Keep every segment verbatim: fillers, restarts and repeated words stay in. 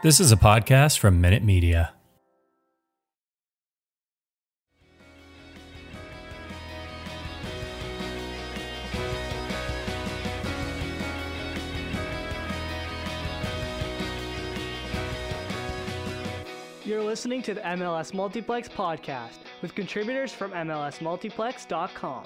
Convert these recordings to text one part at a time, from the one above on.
This is a podcast from Minute Media. You're listening to the M L S Multiplex podcast with contributors from M L S multiplex dot com.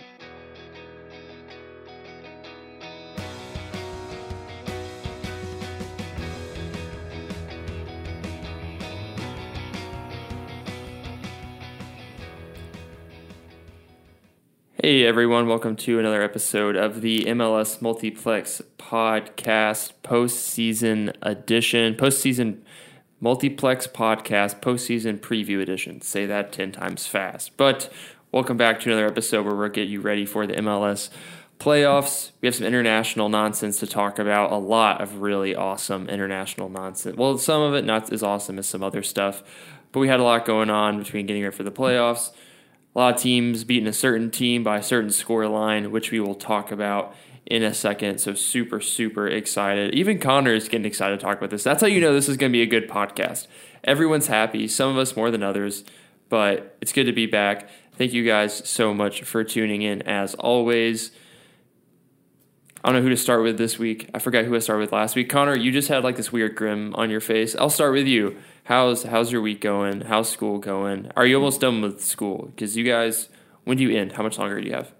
Hey everyone, welcome to another episode of the M L S Multiplex podcast postseason edition, postseason Multiplex podcast, postseason preview edition. Say that ten times fast. But welcome back to another episode where we'll get you ready for the M L S playoffs. We have some international nonsense to talk about, a lot of really awesome international nonsense. Well, some of it not as awesome as some other stuff, but we had a lot going on between getting ready for the playoffs. A lot of teams beating a certain team by a certain score line, which we will talk about in a second. So super, super excited. Even Connor is getting excited to talk about this. That's how you know this is going to be a good podcast. Everyone's happy, some of us more than others, but it's good to be back. Thank you guys so much for tuning in as always. I don't know who to start with this week. I forgot who I started with last week. Connor, you just had like this weird grin on your face. I'll start with you. How's how's your week going? How's school going? Are you almost done with school? Because you guys, when do you end? How much longer do you have?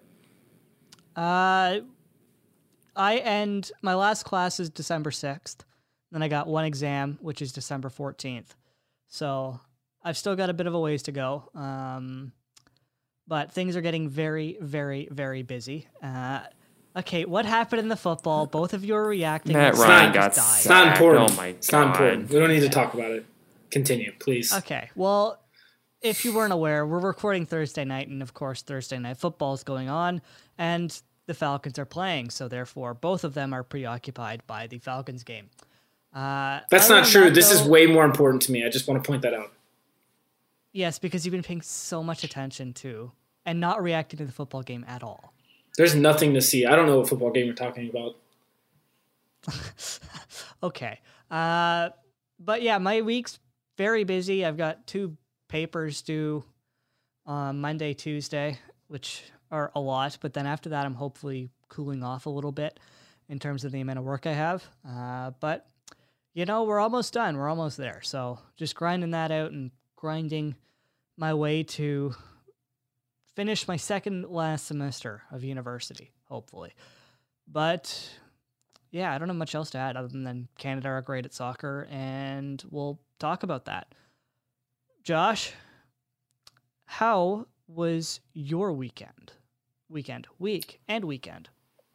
Uh, I end, my last class is December sixth. Then I got one exam, which is December fourteenth. So I've still got a bit of a ways to go. Um, but things are getting very, very, very busy. Uh, okay, what happened in the football? Both of you are reacting. Matt like Ryan Sam got just died. It's not important. Oh my It's not God. important. We don't need to talk about it. Continue, please. Okay, well, if you weren't aware, we're recording Thursday night, and of course, Thursday night football is going on, and the Falcons are playing, so therefore, both of them are preoccupied by the Falcons game. Uh, That's other not than true. that, This is though- way more important to me. I just want to point that out. Yes, because you've been paying so much attention to and not reacting to the football game at all. There's nothing to see. I don't know what football game you're talking about. Okay. Uh, but yeah, my week's very busy. I've got two papers due on Monday, Tuesday, which are a lot. But then after that, I'm hopefully cooling off a little bit in terms of the amount of work I have. Uh, but, you know, we're almost done. We're almost there. So just grinding that out and grinding my way to finish my second last semester of university, hopefully. But yeah, I don't have much else to add other than Canada are great at soccer, and we'll talk about that. Josh, how was your weekend? Weekend, week, and weekend.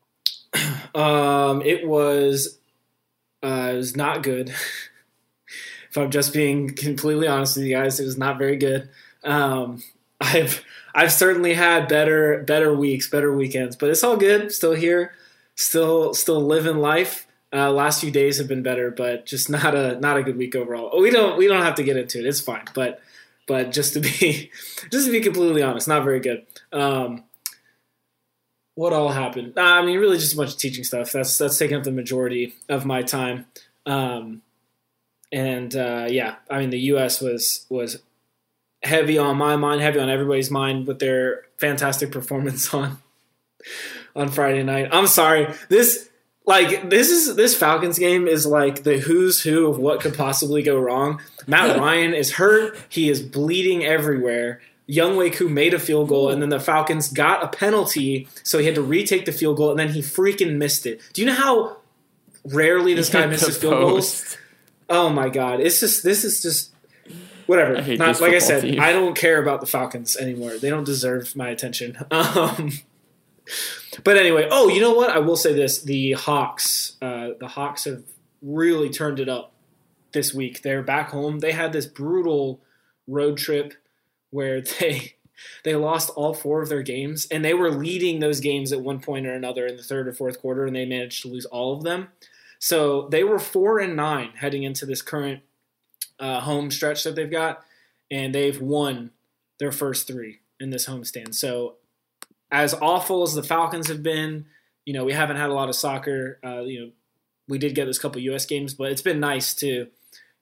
Um, it was, uh, it was not good. If I'm just being completely honest with you guys, it was not very good. Um, I've I've certainly had better better weeks, better weekends, but it's all good. Still here, still still living life. Uh, last few days have been better, but just not a not a good week overall. We don't we don't have to get into it. It's fine, but but just to be just to be completely honest, not very good. Um, what all happened? Nah, I mean, really just a bunch of teaching stuff. That's that's taking up the majority of my time. Um, and uh, yeah, I mean, the U S was was heavy on my mind, heavy on everybody's mind with their fantastic performance on on Friday night. I'm sorry, this. Like, this is this Falcons game is like the who's who of what could possibly go wrong. Matt Ryan is hurt. He is bleeding everywhere. Younghoe Koo made a field goal, and then the Falcons got a penalty, so he had to retake the field goal, and then he freaking missed it. Do you know how rarely this guy misses field goals? Oh, my God. It's just – this is just – whatever. I hate Not, this like I football said, team. I don't care about the Falcons anymore. They don't deserve my attention. Um But anyway, oh, you know what? I will say this. The Hawks, uh, the Hawks have really turned it up this week. They're back home. They had this brutal road trip where they they lost all four of their games, and they were leading those games at one point or another in the third or fourth quarter, and they managed to lose all of them. So they were four and nine heading into this current uh, home stretch that they've got, and they've won their first three in this homestand. So as awful as the Falcons have been, you know, we haven't had a lot of soccer. Uh, you know, we did get this couple U S games, but it's been nice to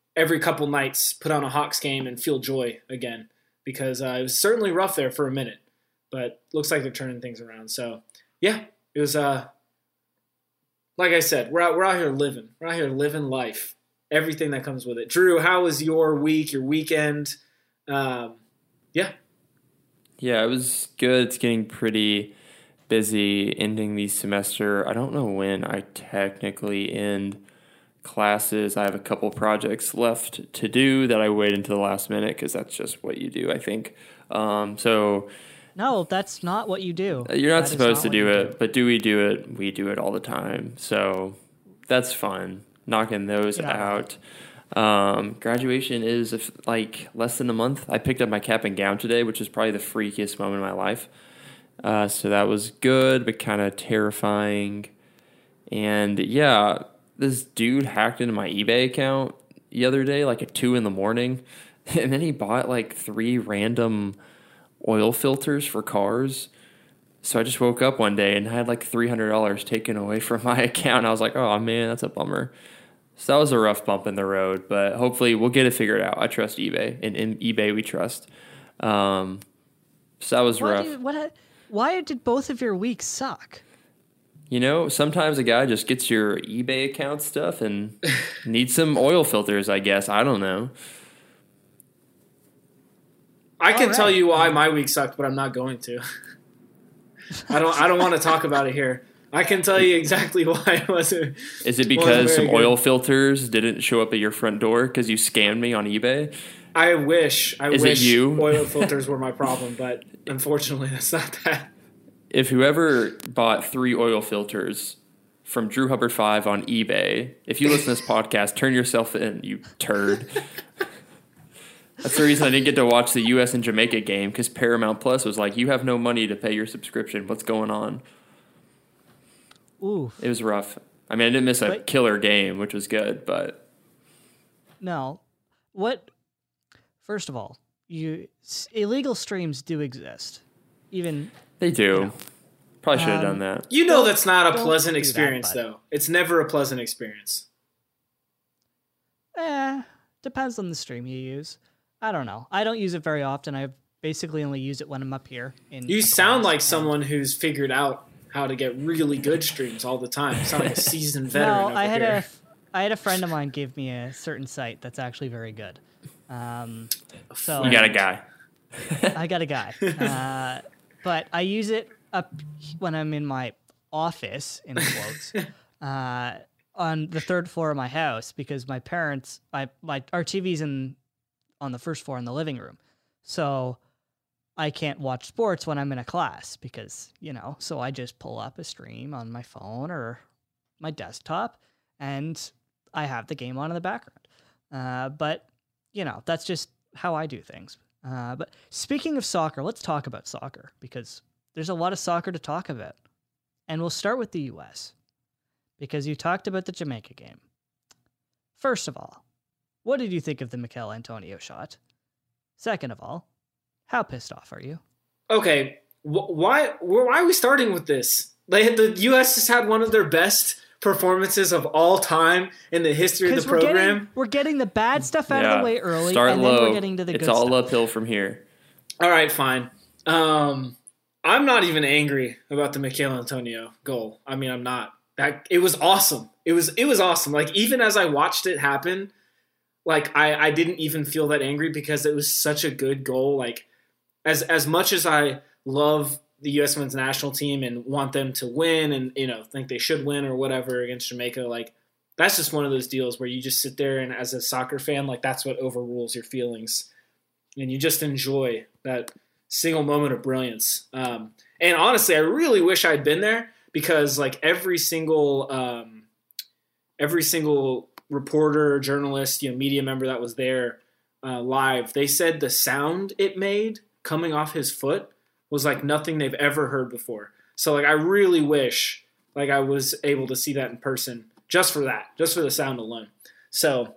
every couple nights put on a Hawks game and feel joy again, because uh, it was certainly rough there for a minute, but looks like they're turning things around. So yeah, it was uh, like I said, we're out we're out here living, we're out here living life, everything that comes with it. Drew, how was your week, your weekend? Um, yeah. Yeah, it was good. It's getting pretty busy ending the semester. I don't know when I technically end classes. I have a couple projects left to do that I wait until the last minute because that's just what you do, I think. Um, so No, that's not what you do. you're not That is supposed not to what do you it, but do we do it? We do it all the time. So that's fun. Knocking those Yeah. out. Um, graduation is if, like less than a month. I picked up my cap and gown today, which is probably the freakiest moment of my life. Uh, so that was good, but kind of terrifying. And yeah, this dude hacked into my eBay account the other day, like at two in the morning. And then he bought like three random oil filters for cars. So I just woke up one day and had like three hundred dollars taken away from my account. I was like, oh man, that's a bummer. So that was a rough bump in the road, but hopefully we'll get it figured out. I trust eBay, and in eBay we trust. Um, so that was Why rough. do you- what? Why did both of your weeks suck? You know, sometimes a guy just gets your eBay account stuff and needs some oil filters, I guess. I don't know. I can All tell right. you why my week sucked, but I'm not going to. I don't. I don't want to talk about it here. I can tell you exactly why it wasn't. Is it wasn't because some very good. oil filters didn't show up at your front door because you scammed me on eBay? I wish. I Is it wish you? oil filters were my problem, but unfortunately, that's not that. If whoever bought three oil filters from Drew Hubbard five on eBay, if you listen to this podcast, turn yourself in, you turd. That's the reason I didn't get to watch the U S and Jamaica game, because Paramount Plus was like, you have no money to pay your subscription. What's going on? Ooh, It was rough. I mean, I didn't miss a But- killer game, which was good, but no. What? First of all, you s- illegal streams do exist. Even they do. Probably should have Um, done that. You know Don't- that's not a don't pleasant do that, experience, bud. though. It's never a pleasant experience. eh, depends on the stream you use. I don't know. I don't use it very often. I basically only use it when I'm up here. In You a sound class, like and- someone who's figured out how to get really good streams all the time. You sound like a seasoned veteran No, over I had here. a I had a friend of mine give me a certain site that's actually very good. Um, so You got a guy. I got a guy, uh, but I use it up when I'm in my office in quotes uh, on the third floor of my house because my parents, my my our T V's in on the first floor in the living room, so I can't watch sports when I'm in a class because you know. So I just pull up a stream on my phone or my desktop, and I have the game on in the background. Uh, but you know, that's just how I do things. Uh, but speaking of soccer, let's talk about soccer because there's a lot of soccer to talk about. And we'll start with the U S because you talked about the Jamaica game. First of all, what did you think of the Mikel Antonio shot? Second of all, how pissed off are you? Okay, wh- why why are we starting with this? They had, the U S has had one of their best performances of all time in the history of the Because we're getting, program. we're getting the bad stuff out of the way early, Start and low. then we're getting to the it's good all stuff. uphill from here. All right, fine. Um, I'm not even angry about the Mikel Antonio goal. I mean, I'm not. That it was awesome. It was it was awesome. Like even as I watched it happen, like I, I didn't even feel that angry because it was such a good goal. Like as as much as I love the U S men's national team and want them to win and you know think they should win or whatever against Jamaica, like that's just one of those deals where you just sit there and as a soccer fan, like that's what overrules your feelings. And you just enjoy that single moment of brilliance. Um, and honestly, I really wish I'd been there because like every single, um, every single reporter, journalist, you know, media member that was there uh, live, they said the sound it made coming off his foot was like nothing they've ever heard before. So like, I really wish like I was able to see that in person just for that, just for the sound alone. So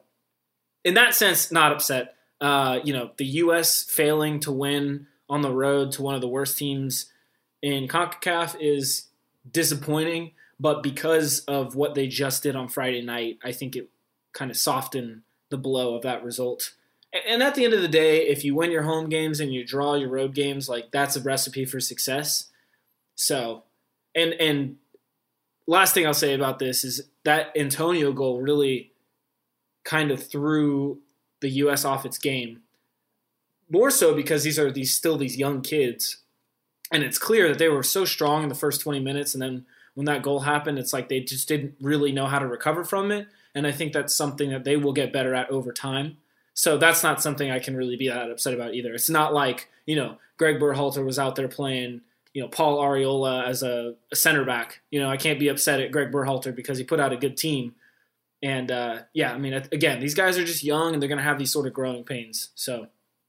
in that sense, not upset. Uh, you know, the U S failing to win on the road to one of the worst teams in CONCACAF is disappointing, but because of what they just did on Friday night, I think it kind of softened the blow of that result. And at the end of the day, if you win your home games and you draw your road games, like that's a recipe for success. So, and and last thing I'll say about this is that Antonio goal really kind of threw the U S off its game. More so because these are these still these young kids. And it's clear that they were so strong in the first twenty minutes. And then when that goal happened, it's like they just didn't really know how to recover from it. And I think that's something that they will get better at over time. So that's not something I can really be that upset about either. It's not like, you know, Greg Berhalter was out there playing, you know, Paul Arriola as a, a center back. You know, I can't be upset at Greg Berhalter because he put out a good team. And, uh, yeah, I mean, again, these guys are just young and they're going to have these sort of growing pains. So.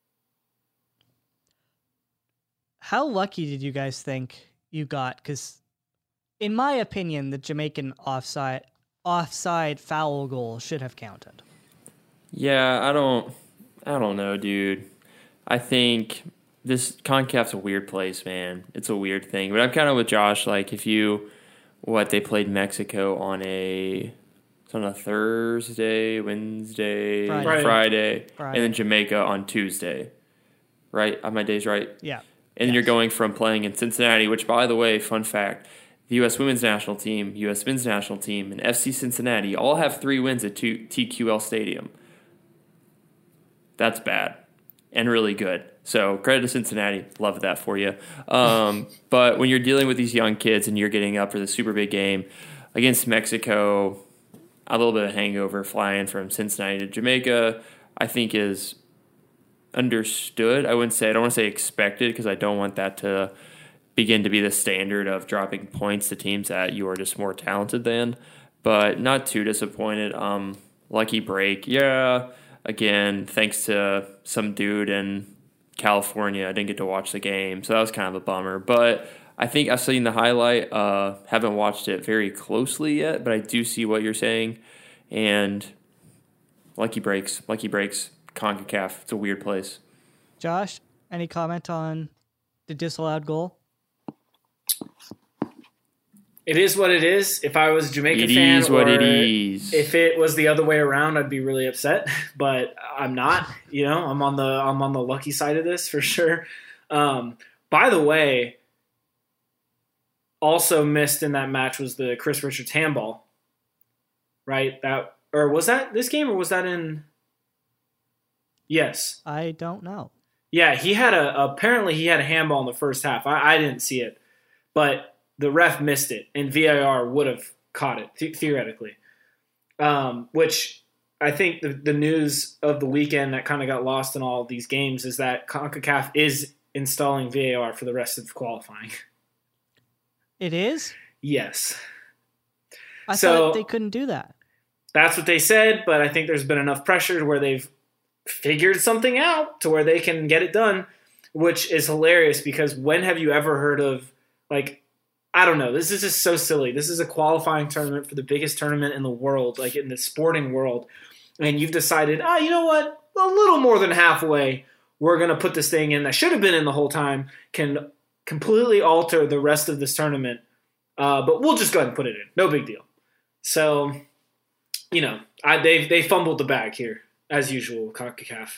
How lucky did you guys think you got? Because in my opinion, the Jamaican offside offside foul goal should have counted. Yeah, I don't I don't know, dude. I think this CONCACAF's a weird place, man. It's a weird thing. But I'm kind of with Josh. Like, if you, what, they played Mexico on a, it's on a Thursday, Wednesday, Friday. Friday, Friday. and then Jamaica on Tuesday. Right? Are my days right? Yeah. And yes. You're going from playing in Cincinnati, which, by the way, fun fact, the U S women's national team, U S men's national team, and F C Cincinnati all have three wins at T Q L Stadium. That's bad and really good. So credit to Cincinnati. Love that for you. Um, but when you're dealing with these young kids and you're getting up for the super big game against Mexico, a little bit of hangover flying from Cincinnati to Jamaica, I think is understood. I wouldn't say, I don't want to say expected because I don't want that to begin to be the standard of dropping points to teams that you are just more talented than. But not too disappointed. Um, lucky break. Yeah. Again, thanks to some dude in California, I didn't get to watch the game, so that was kind of a bummer. But I think I've seen the highlight. Uh, haven't watched it very closely yet, but I do see what you're saying. And lucky breaks, lucky breaks, CONCACAF. It's a weird place. Josh, any comment on the disallowed goal? It is what it is. If I was a Jamaican it fan, is what or it is. If it was the other way around, I'd be really upset. But I'm not. You know, I'm on the I'm on the lucky side of this for sure. Um, by the way, also missed in that match was the Chris Richards handball. Right? That or was that this game or was that in? Yes. I don't know. Yeah, he had a apparently he had a handball in the first half. I, I didn't see it, but the ref missed it, and V A R would have caught it, th- theoretically. Um, which I think the, the news of the weekend that kind of got lost in all of these games is that CONCACAF is installing V A R for the rest of qualifying. It is? Yes. I so, thought they couldn't do that. That's what they said, but I think there's been enough pressure to where they've figured something out to where they can get it done, which is hilarious because when have you ever heard of, like, I don't know. This is just so silly. This is a qualifying tournament for the biggest tournament in the world, like in the sporting world. And you've decided, ah, you know what? A little more than halfway, we're going to put this thing in that should have been in the whole time, can completely alter the rest of this tournament. Uh, but we'll just go ahead and put it in. No big deal. So, you know, I, they they fumbled the bag here, as usual, CONCACAF.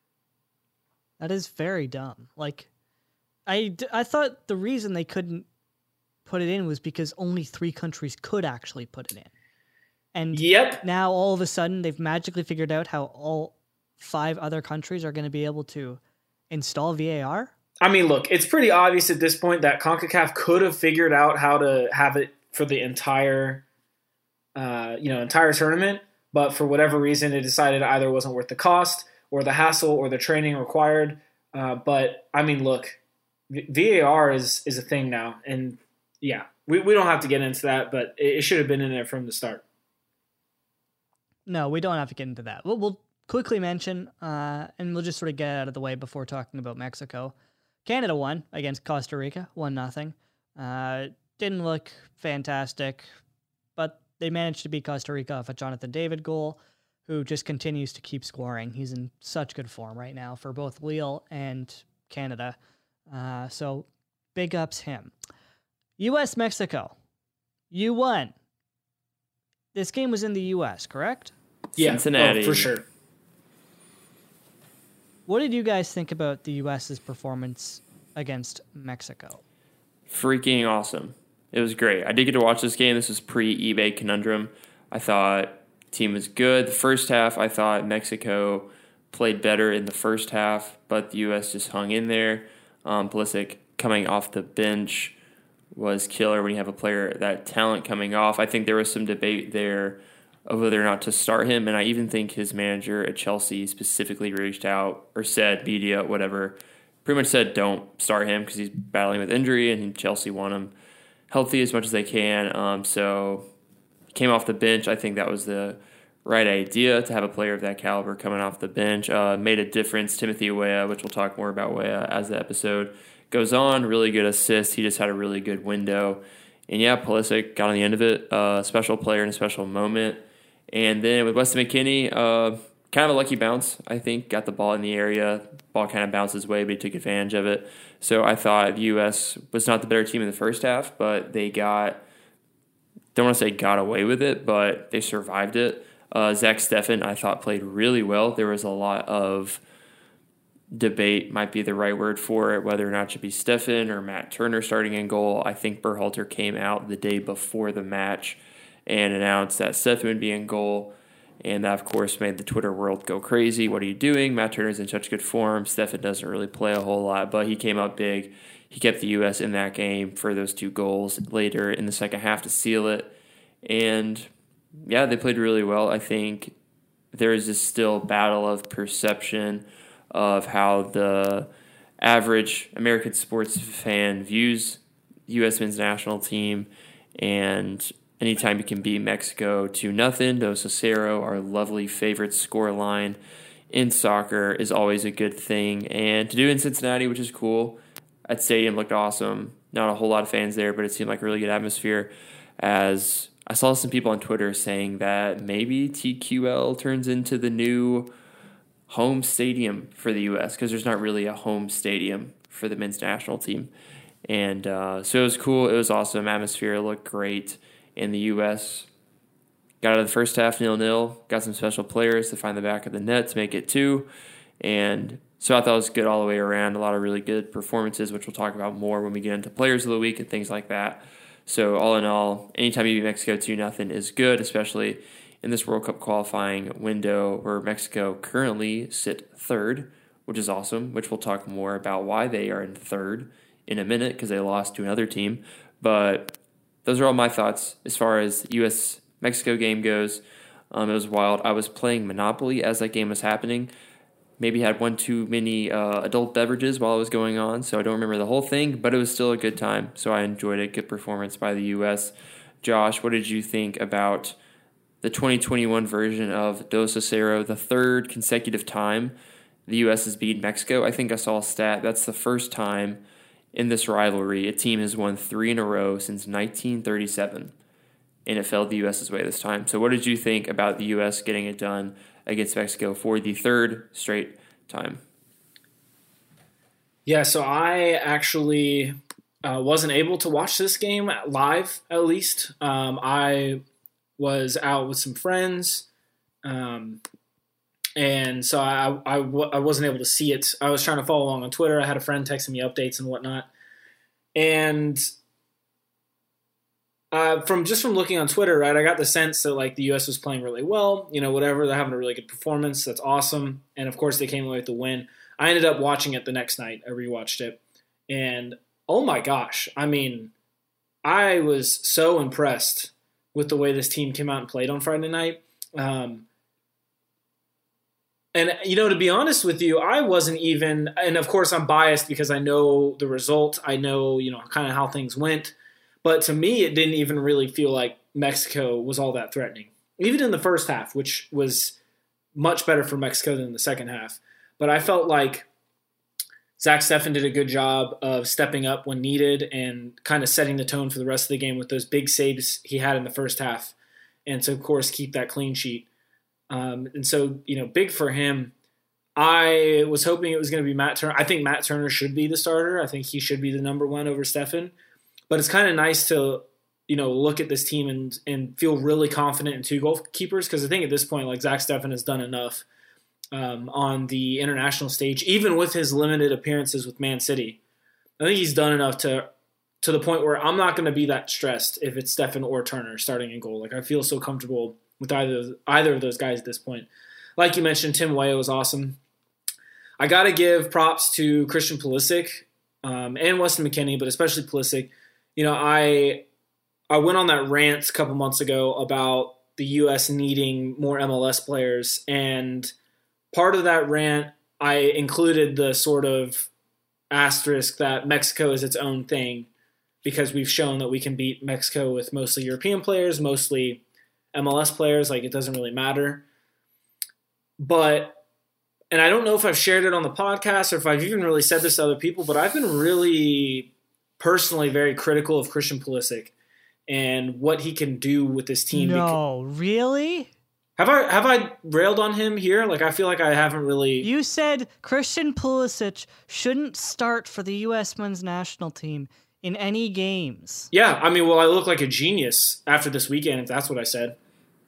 That is very dumb. Like, I, I thought the reason they couldn't put it in was because only three countries could actually put it in. And yep. Now all of a sudden they've magically figured out how all five other countries are going to be able to install V A R. I mean, look, it's pretty obvious at this point that CONCACAF could have figured out how to have it for the entire, uh, you know, entire tournament. But for whatever reason, it decided either wasn't worth the cost or the hassle or the training required. Uh, but I mean, look, V A R is, is a thing now. And yeah, we, we don't have to get into that, but it, it should have been in there from the start. No, we don't have to get into that. We'll, we'll quickly mention, uh, and we'll just sort of get it out of the way before talking about Mexico. Canada won against Costa Rica, one nothing. Uh, didn't look fantastic, but they managed to beat Costa Rica off a Jonathan David goal, who just continues to keep scoring. He's in such good form right now for both Lille and Canada. Uh, so big ups him. U S Mexico. You won. This game was in the U S, correct? Yeah, Cincinnati. oh, for sure. What did you guys think about the U S's performance against Mexico? Freaking awesome. It was great. I did get to watch this game. This was pre-eBay Conundrum. I thought the team was good. The first half, I thought Mexico played better in the first half, but the U S just hung in there. Um, Pulisic coming off the bench was killer when you have a player that talent coming off. I think there was some debate there of whether or not to start him, and I even think his manager at Chelsea specifically reached out or said, media, whatever, pretty much said don't start him because he's battling with injury, and Chelsea want him healthy as much as they can. Um, so he came off the bench. I think that was the right idea to have a player of that caliber coming off the bench. Uh, made a difference. Timothy Weah, which we'll talk more about Weah as the episode goes on. Really good assist. He just had a really good window. And yeah, Pulisic got on the end of it. Uh, special player in a special moment. And then with Weston McKennie, uh, kind of a lucky bounce, I think. Got the ball in the area. Ball kind of bounced his way, but he took advantage of it. So I thought the U S was not the better team in the first half, but they got, don't want to say got away with it, but they survived it. Uh, Zach Steffen, I thought, played really well. There was a lot of debate, might be the right word for it, whether or not it should be Steffen or Matt Turner starting in goal. I think Berhalter came out the day before the match and announced that Steffen would be in goal. And that, of course, made the Twitter world go crazy. What are you doing? Matt Turner's in such good form. Steffen doesn't really play a whole lot, but he came up big. He kept the U S in that game for those two goals later in the second half to seal it. And, yeah, they played really well. I think there is this still battle of perception of how the average American sports fan views U S men's national team, and anytime you can beat Mexico two nothing, dos a cero, our lovely favorite score line in soccer, is always a good thing. And to do it in Cincinnati, which is cool. That stadium looked awesome. Not a whole lot of fans there, but it seemed like a really good atmosphere. As I saw some people on Twitter saying that maybe T Q L turns into the new home stadium for the U S because there's not really a home stadium for the men's national team. And uh, so it was cool. It was awesome. Atmosphere looked great. And the U S got out of the first half nil-nil, got some special players to find the back of the net to make it two. And so I thought it was good all the way around. A lot of really good performances, which we'll talk about more when we get into players of the week and things like that. So all in all, anytime you beat Mexico two nothing is good, especially in this World Cup qualifying window where Mexico currently sit third, which is awesome, which we'll talk more about why they are in third in a minute because they lost to another team. But those are all my thoughts as far as U S Mexico game goes. Um, it was wild. I was playing Monopoly as that game was happening. Maybe had one too many uh, adult beverages while it was going on, so I don't remember the whole thing, but it was still a good time, so I enjoyed it. Good performance by the U S. Josh, what did you think about the twenty twenty-one version of dos a cero, the third consecutive time the U S has beat Mexico? I think I saw a stat. That's the first time in this rivalry a team has won three in a row since nineteen thirty-seven, and it fell the U S's way this time. So what did you think about the U S getting it done against Mexico for the third straight time? Yeah, so I actually uh, wasn't able to watch this game live, at least. Um, I was out with some friends, um, and so I, I, I wasn't able to see it. I was trying to follow along on Twitter. I had a friend texting me updates and whatnot. And uh, from just from looking on Twitter, right, I got the sense that like the U S was playing really well. You know, whatever, they're having a really good performance. That's awesome. And of course, they came away with the win. I ended up watching it the next night. I rewatched it, and oh my gosh, I mean, I was so impressed with the way this team came out and played on Friday night. Um, and, you know, to be honest with you, I wasn't even, and of course I'm biased because I know the result. I know, you know, kind of how things went. But to me, it didn't even really feel like Mexico was all that threatening. Even in the first half, which was much better for Mexico than the second half. But I felt like Zach Steffen did a good job of stepping up when needed and kind of setting the tone for the rest of the game with those big saves he had in the first half. And to, of course, keep that clean sheet. Um, and so, you know, big for him. I was hoping it was going to be Matt Turner. I think Matt Turner should be the starter. I think he should be the number one over Steffen. But it's kind of nice to, you know, look at this team and and feel really confident in two goalkeepers because I think at this point, like, Zach Steffen has done enough um, on the international stage, even with his limited appearances with Man City. I think he's done enough to to the point where I'm not going to be that stressed if it's Stefan or Turner starting in goal. Like, I feel so comfortable with either either of those guys at this point. Like you mentioned, Tim Weah was awesome. I got to give props to Christian Pulisic um, and Weston McKennie, but especially Pulisic. You know, I I went on that rant a couple months ago about the U S needing more M L S players, and part of that rant, I included the sort of asterisk that Mexico is its own thing, because we've shown that we can beat Mexico with mostly European players, mostly M L S players. Like, it doesn't really matter. But, and I don't know if I've shared it on the podcast or if I've even really said this to other people, but I've been really personally very critical of Christian Pulisic and what he can do with this team. No, really? Have I have I railed on him here? Like, I feel like I haven't really. You said Christian Pulisic shouldn't start for the U S men's national team in any games. Yeah, I mean, well, I look like a genius after this weekend, if that's what I said.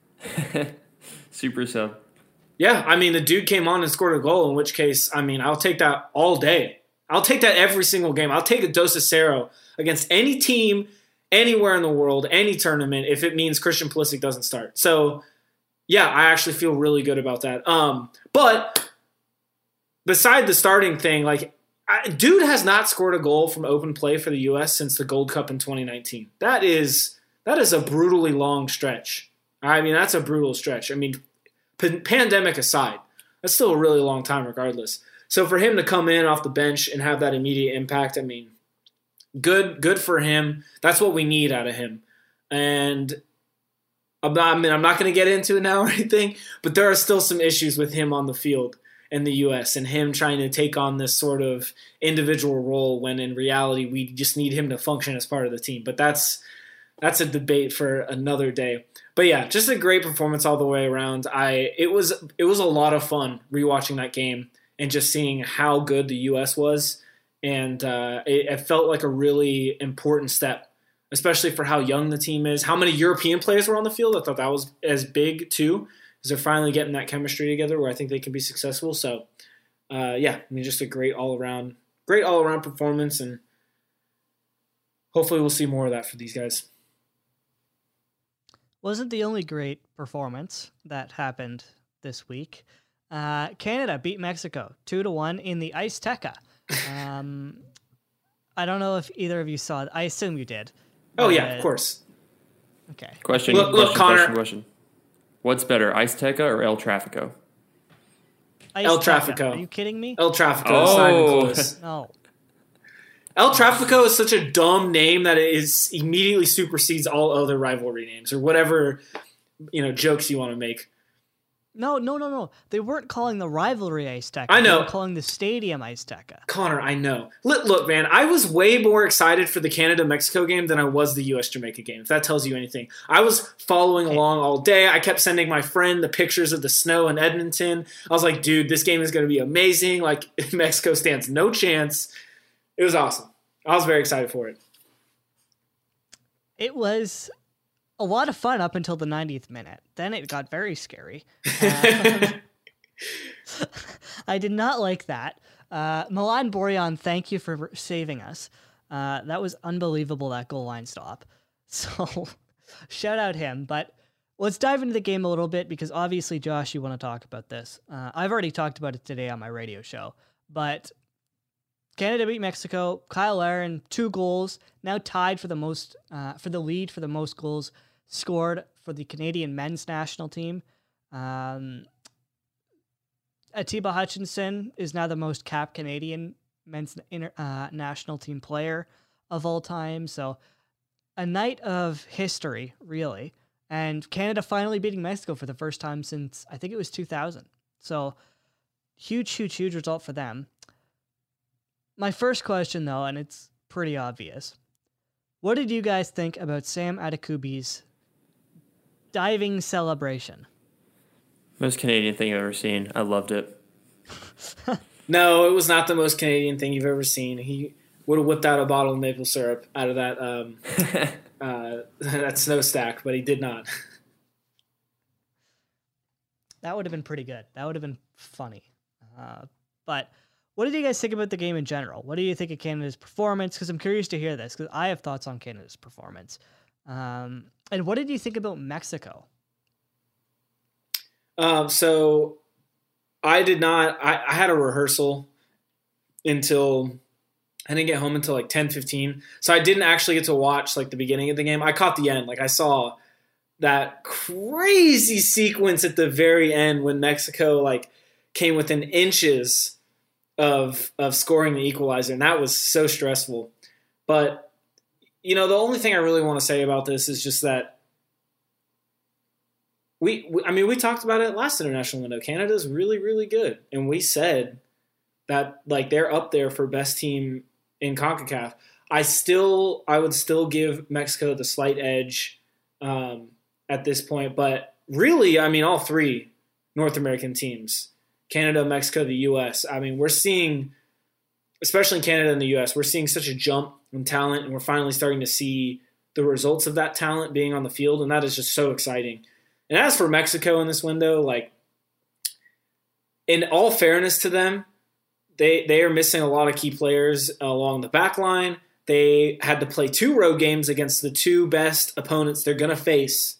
Super sub. Yeah, I mean, the dude came on and scored a goal, in which case, I mean, I'll take that all day. I'll take that every single game. I'll take a Dos a Cero against any team, anywhere in the world, any tournament, if it means Christian Pulisic doesn't start. So, yeah, I actually feel really good about that. Um, but beside the starting thing, like, I, dude has not scored a goal from open play for the U S since the Gold Cup in twenty nineteen. That is that is a brutally long stretch. I mean, that's a brutal stretch. I mean, p- pandemic aside, that's still a really long time regardless. So for him to come in off the bench and have that immediate impact, I mean, good good for him. That's what we need out of him. And I'm not, I mean, I'm not going to get into it now or anything, but there are still some issues with him on the field in the U S and him trying to take on this sort of individual role when in reality we just need him to function as part of the team. But that's that's a debate for another day. But yeah, just a great performance all the way around. I it was it was a lot of fun rewatching that game and just seeing how good the U S was, and uh, it, it felt like a really important step, especially for how young the team is. How many European players were on the field? I thought that was as big too, because they're finally getting that chemistry together where I think they can be successful. So, uh, yeah, I mean, just a great all-around, great all-around performance, and hopefully we'll see more of that for these guys. Wasn't the only great performance that happened this week. Uh, Canada beat Mexico two to one in the Azteca. Um, I don't know if either of you saw it. I assume you did. Oh, yeah, of course. Okay. Question, Look, question, look, Connor. question, question. What's better, Azteca or El Tráfico? El Azteca. Tráfico. Are you kidding me? El Tráfico. Oh. It's not even close. No. El Tráfico is such a dumb name that it is immediately supersedes all other rivalry names or whatever, you know, jokes you want to make. No, no, no, no. They weren't calling the rivalry Azteca. I know. They were calling the stadium Azteca. Connor, I know. Look, look, man, I was way more excited for the Canada-Mexico game than I was the U S-Jamaica game, if that tells you anything. I was following along all day. I kept sending my friend the pictures of the snow in Edmonton. I was like, dude, this game is going to be amazing. Like, Mexico stands no chance. It was awesome. I was very excited for it. It was a lot of fun up until the ninetieth minute. Then it got very scary. Um, I did not like that. Uh, Milan Borjan, thank you for saving us. Uh, that was unbelievable, that goal line stop. So shout out him. But let's dive into the game a little bit, because obviously, Josh, you want to talk about this. Uh, I've already talked about it today on my radio show. But Canada beat Mexico. Kyle Larin, two goals, now tied for the most uh, for the lead for the most goals scored for the Canadian men's national team. Um, Atiba Hutchinson is now the most capped Canadian men's inter, uh, national team player of all time. So a night of history, really. And Canada finally beating Mexico for the first time since, I think it was two thousand. So huge, huge, huge result for them. My first question, though, and it's pretty obvious. What did you guys think about Sam Adekubi's diving celebration? Most Canadian thing I've ever seen. I loved it. No, it was not the most Canadian thing you've ever seen. He would have whipped out a bottle of maple syrup out of that um, uh, that snow stack, but he did not. That would have been pretty good. That would have been funny. Uh, but what did you guys think about the game in general? What do you think of Canada's performance? Because I'm curious to hear this, because I have thoughts on Canada's performance. Um, and what did you think about Mexico? Um, so I did not, I, I had a rehearsal until, I didn't get home until like ten fifteen. So I didn't actually get to watch like the beginning of the game. I caught the end. Like I saw that crazy sequence at the very end when Mexico like came within inches of, of scoring the equalizer. And that was so stressful. But, you know, the only thing I really want to say about this is just that We, we, I mean, we talked about it last international window. Canada's really, really good. And we said that, like, they're up there for best team in CONCACAF. I still, I would still give Mexico the slight edge um, at this point. But really, I mean, all three North American teams, Canada, Mexico, the U S, I mean, we're seeing, especially in Canada and the U S, we're seeing such a jump in talent. And we're finally starting to see the results of that talent being on the field. And that is just so exciting. And as for Mexico in this window, like, in all fairness to them, they they are missing a lot of key players along the back line. They had to play two road games against the two best opponents they're going to face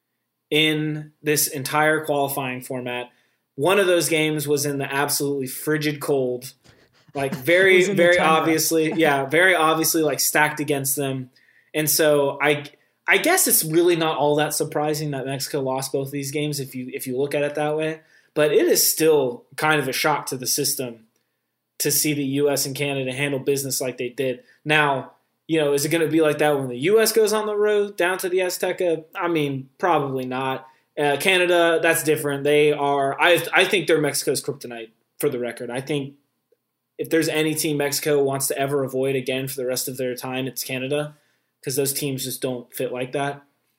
in this entire qualifying format. One of those games was in the absolutely frigid cold, like very, very obviously, yeah, very obviously like stacked against them. And so I – I guess it's really not all that surprising that Mexico lost both of these games if you if you look at it that way. But it is still kind of a shock to the system to see the U S and Canada handle business like they did. Now, you know, is it going to be like that when the U S goes on the road down to the Azteca? I mean, probably not. Uh, Canada, that's different. They are. I I think they're Mexico's kryptonite. For the record, I think if there's any team Mexico wants to ever avoid again for the rest of their time, it's Canada. Because those teams just don't fit like that.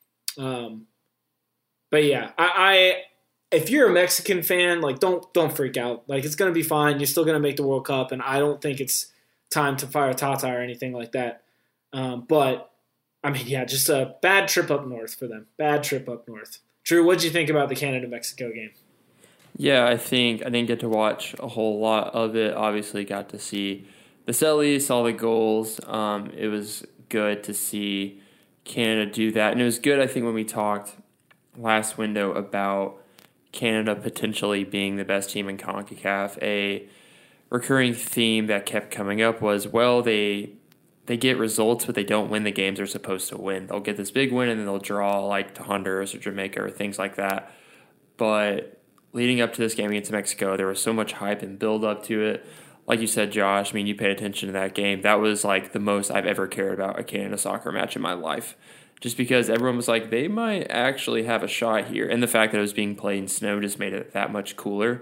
Um, but yeah, I, I if you're a Mexican fan, like don't don't freak out. Like it's gonna be fine. You're still gonna make the World Cup, and I don't think it's time to fire Tata or anything like that. Um, but I mean, yeah, just a bad trip up north for them. Bad trip up north. Drew, what'd you think about the Canada-Mexico game? Yeah, I think I didn't get to watch a whole lot of it. Obviously, got to see the Sellies, saw the goals. Um, it was good to see Canada do that. And it was good, I think, when we talked last window about Canada potentially being the best team in CONCACAF. A recurring theme that kept coming up was, well, they they get results, but they don't win the games they're supposed to win. They'll get this big win, and then they'll draw like to Honduras or Jamaica or things like that. But leading up to this game against Mexico, there was so much hype and build up to it. Like you said, Josh, I mean, you paid attention to that game. That was like the most I've ever cared about a Canada soccer match in my life. Just because everyone was like, they might actually have a shot here. And the fact that it was being played in snow just made it that much cooler.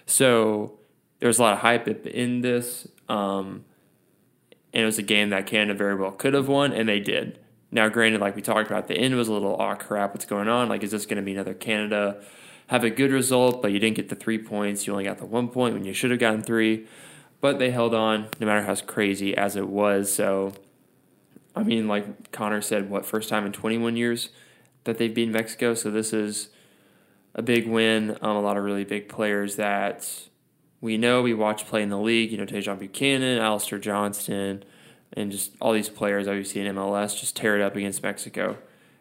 So there was a lot of hype in this. Um, and it was a game that Canada very well could have won, and they did. Now, granted, like we talked about, the end was a little, oh, crap, what's going on? Like, is this going to be another Canada have a good result, but you didn't get the three points. You only got the one point when you should have gotten three. But they held on, no matter how crazy as it was. So, I mean, like Connor said, what, first time in twenty-one years that they've beaten Mexico. So this is a big win. Um, a lot of really big players that we know, we watch play in the league. You know, Tejan Buchanan, Alistair Johnston, and just all these players that we see in M L S just tear it up against Mexico.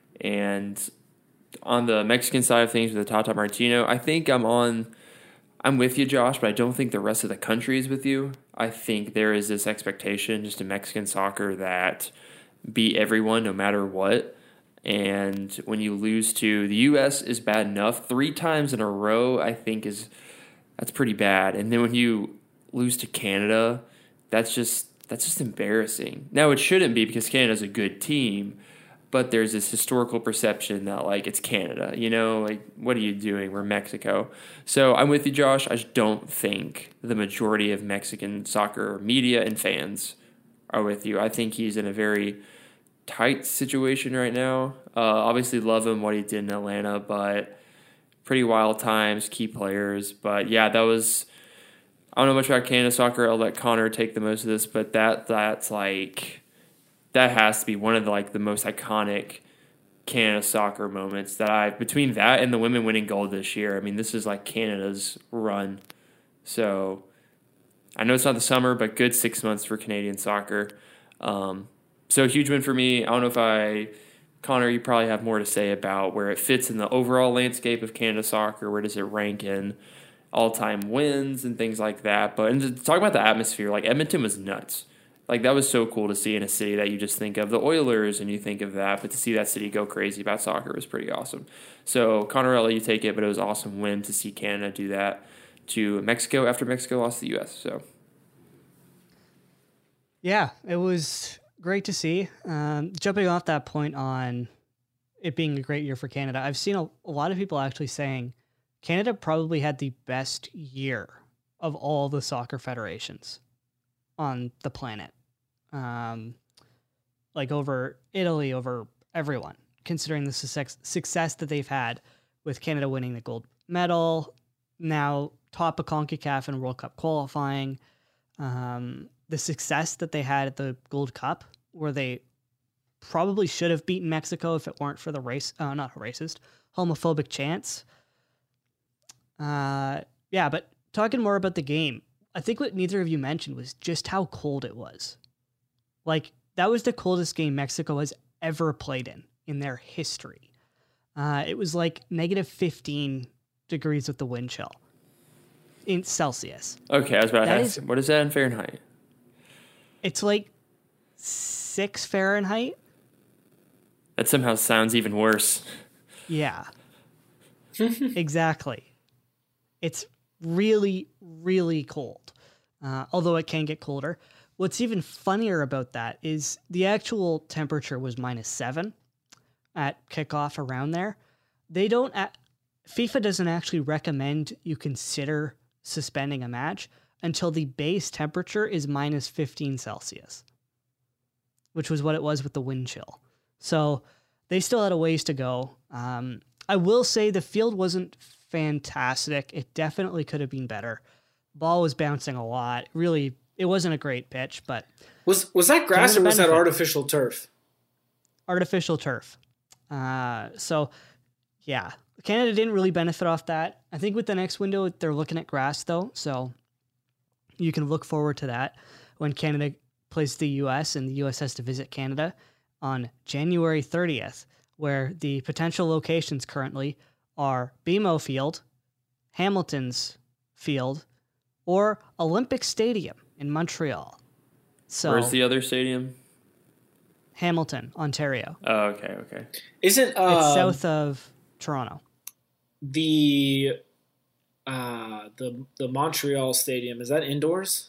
And on the Mexican side of things with the Tata Martino, I think I'm on... I'm with you, Josh, but I don't think the rest of the country is with you. I think there is this expectation just in Mexican soccer that beat everyone no matter what. And when you lose to the U S is bad enough. Three times in a row, I think is that's pretty bad. And then when you lose to Canada, that's just that's just embarrassing. Now it shouldn't be because Canada's a good team. But there's this historical perception that, like, it's Canada, you know? Like, what are you doing? We're Mexico. So I'm with you, Josh. I just don't think the majority of Mexican soccer media and fans are with you. I think he's in a very tight situation right now. Uh, obviously love him, what he did in Atlanta, but pretty wild times, key players. But, yeah, that was – I don't know much about Canada soccer. I'll let Connor take the most of this, but that that's, like – that has to be one of the, like the most iconic Canada soccer moments that I between that and the women winning gold this year. I mean, this is like Canada's run So I know it's not the summer, but good six months for Canadian soccer. Um, so a huge win for me. I don't know if I, Connor, you probably have more to say about where it fits in the overall landscape of Canada soccer. Where does it rank in all-time wins and things like that? But and to talk about the atmosphere, like Edmonton was nuts. Like that was so cool to see in a city that you just think of the Oilers and you think of that, but to see that city go crazy about soccer was pretty awesome. So Connor, I'll let you take it, but it was an awesome win to see Canada do that to Mexico after Mexico lost to the U S. So yeah, it was great to see. Um, jumping off that point on it being a great year for Canada, I've seen a, a lot of people actually saying Canada probably had the best year of all the soccer federations on the planet. Um, like over Italy, over everyone, considering the success, success that they've had with Canada winning the gold medal, now top of CONCACAF and World Cup qualifying, um, the success that they had at the Gold Cup, where they probably should have beaten Mexico if it weren't for the race, uh, not racist, homophobic chants. Uh, yeah, but talking more about the game, I think what neither of you mentioned was just how cold it was. Like, that was the coldest game Mexico has ever played in, in their history. Uh, it was like negative fifteen degrees with the wind chill in Celsius. Okay, I was about to That ask, is- what is that in Fahrenheit? It's like six Fahrenheit. That somehow sounds even worse. Yeah. Exactly. It's really, really cold, uh, although it can get colder. What's even funnier about that is the actual temperature was minus seven at kickoff around there. They don't, a- FIFA doesn't actually recommend you consider suspending a match until the base temperature is minus fifteen Celsius, which was what it was with the wind chill. So they still had a ways to go. Um, I will say the field wasn't fantastic. It definitely could have been better. Ball was bouncing a lot. Really, it wasn't a great pitch, but Was was that grass Canada or was that benefit. artificial turf? artificial turf. Uh, so, yeah, Canada didn't really benefit off that. I think with the next window, they're looking at grass, though, so you can look forward to that when Canada plays the U S and the U S has to visit Canada on January thirtieth, where the potential locations currently are B M O Field, Hamilton's Field, or Olympic Stadium in Montreal. So Where's the other stadium? Hamilton, Ontario. Oh, okay, okay. Isn't uh, It's south of Toronto. the uh, the the Montreal Stadium, is that indoors?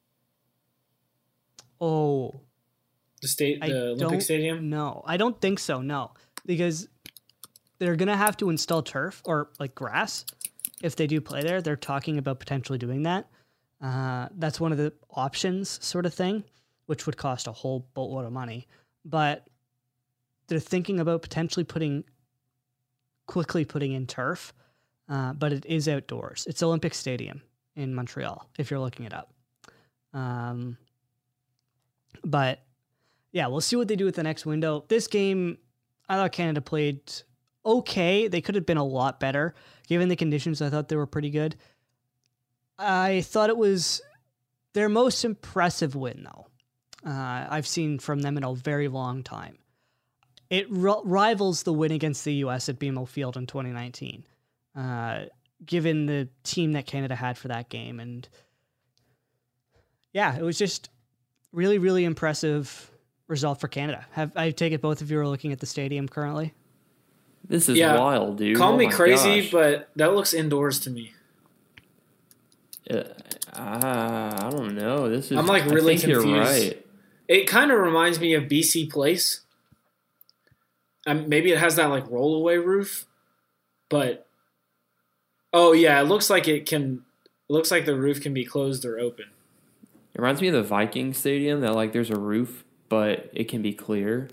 Oh, The state, I the Olympic don't Stadium. know. I don't think so. No, because they're gonna have to install turf or like grass if they do play there. They're talking about potentially doing that. Uh, that's one of the options, sort of thing, which would cost a whole boatload of money. But they're thinking about potentially putting quickly putting in turf. Uh, but it is outdoors. It's Olympic Stadium in Montreal, if you're looking it up. Um, but yeah, we'll see what they do with the next window. This game, I thought Canada played okay. They could have been a lot better. Given the conditions, I thought they were pretty good. I thought it was their most impressive win, though, uh, I've seen from them in a very long time. It r- rivals the win against the U S at B M O Field in twenty nineteen, uh, given the team that Canada had for that game. And yeah, it was just really, really impressive result for Canada. Have I take it both of you are looking at the stadium currently? This is Yeah. wild, dude. Call Oh me my crazy, gosh. but that looks indoors to me. Uh, I don't know. This is. I'm, like, I really think You're confused. right. It kind of reminds me of B C Place. Um, maybe it has that like rollaway roof, but oh yeah, it looks like it can. It looks like the roof can be closed or open. It reminds me of the Viking Stadium that like there's a roof, but it can be clear.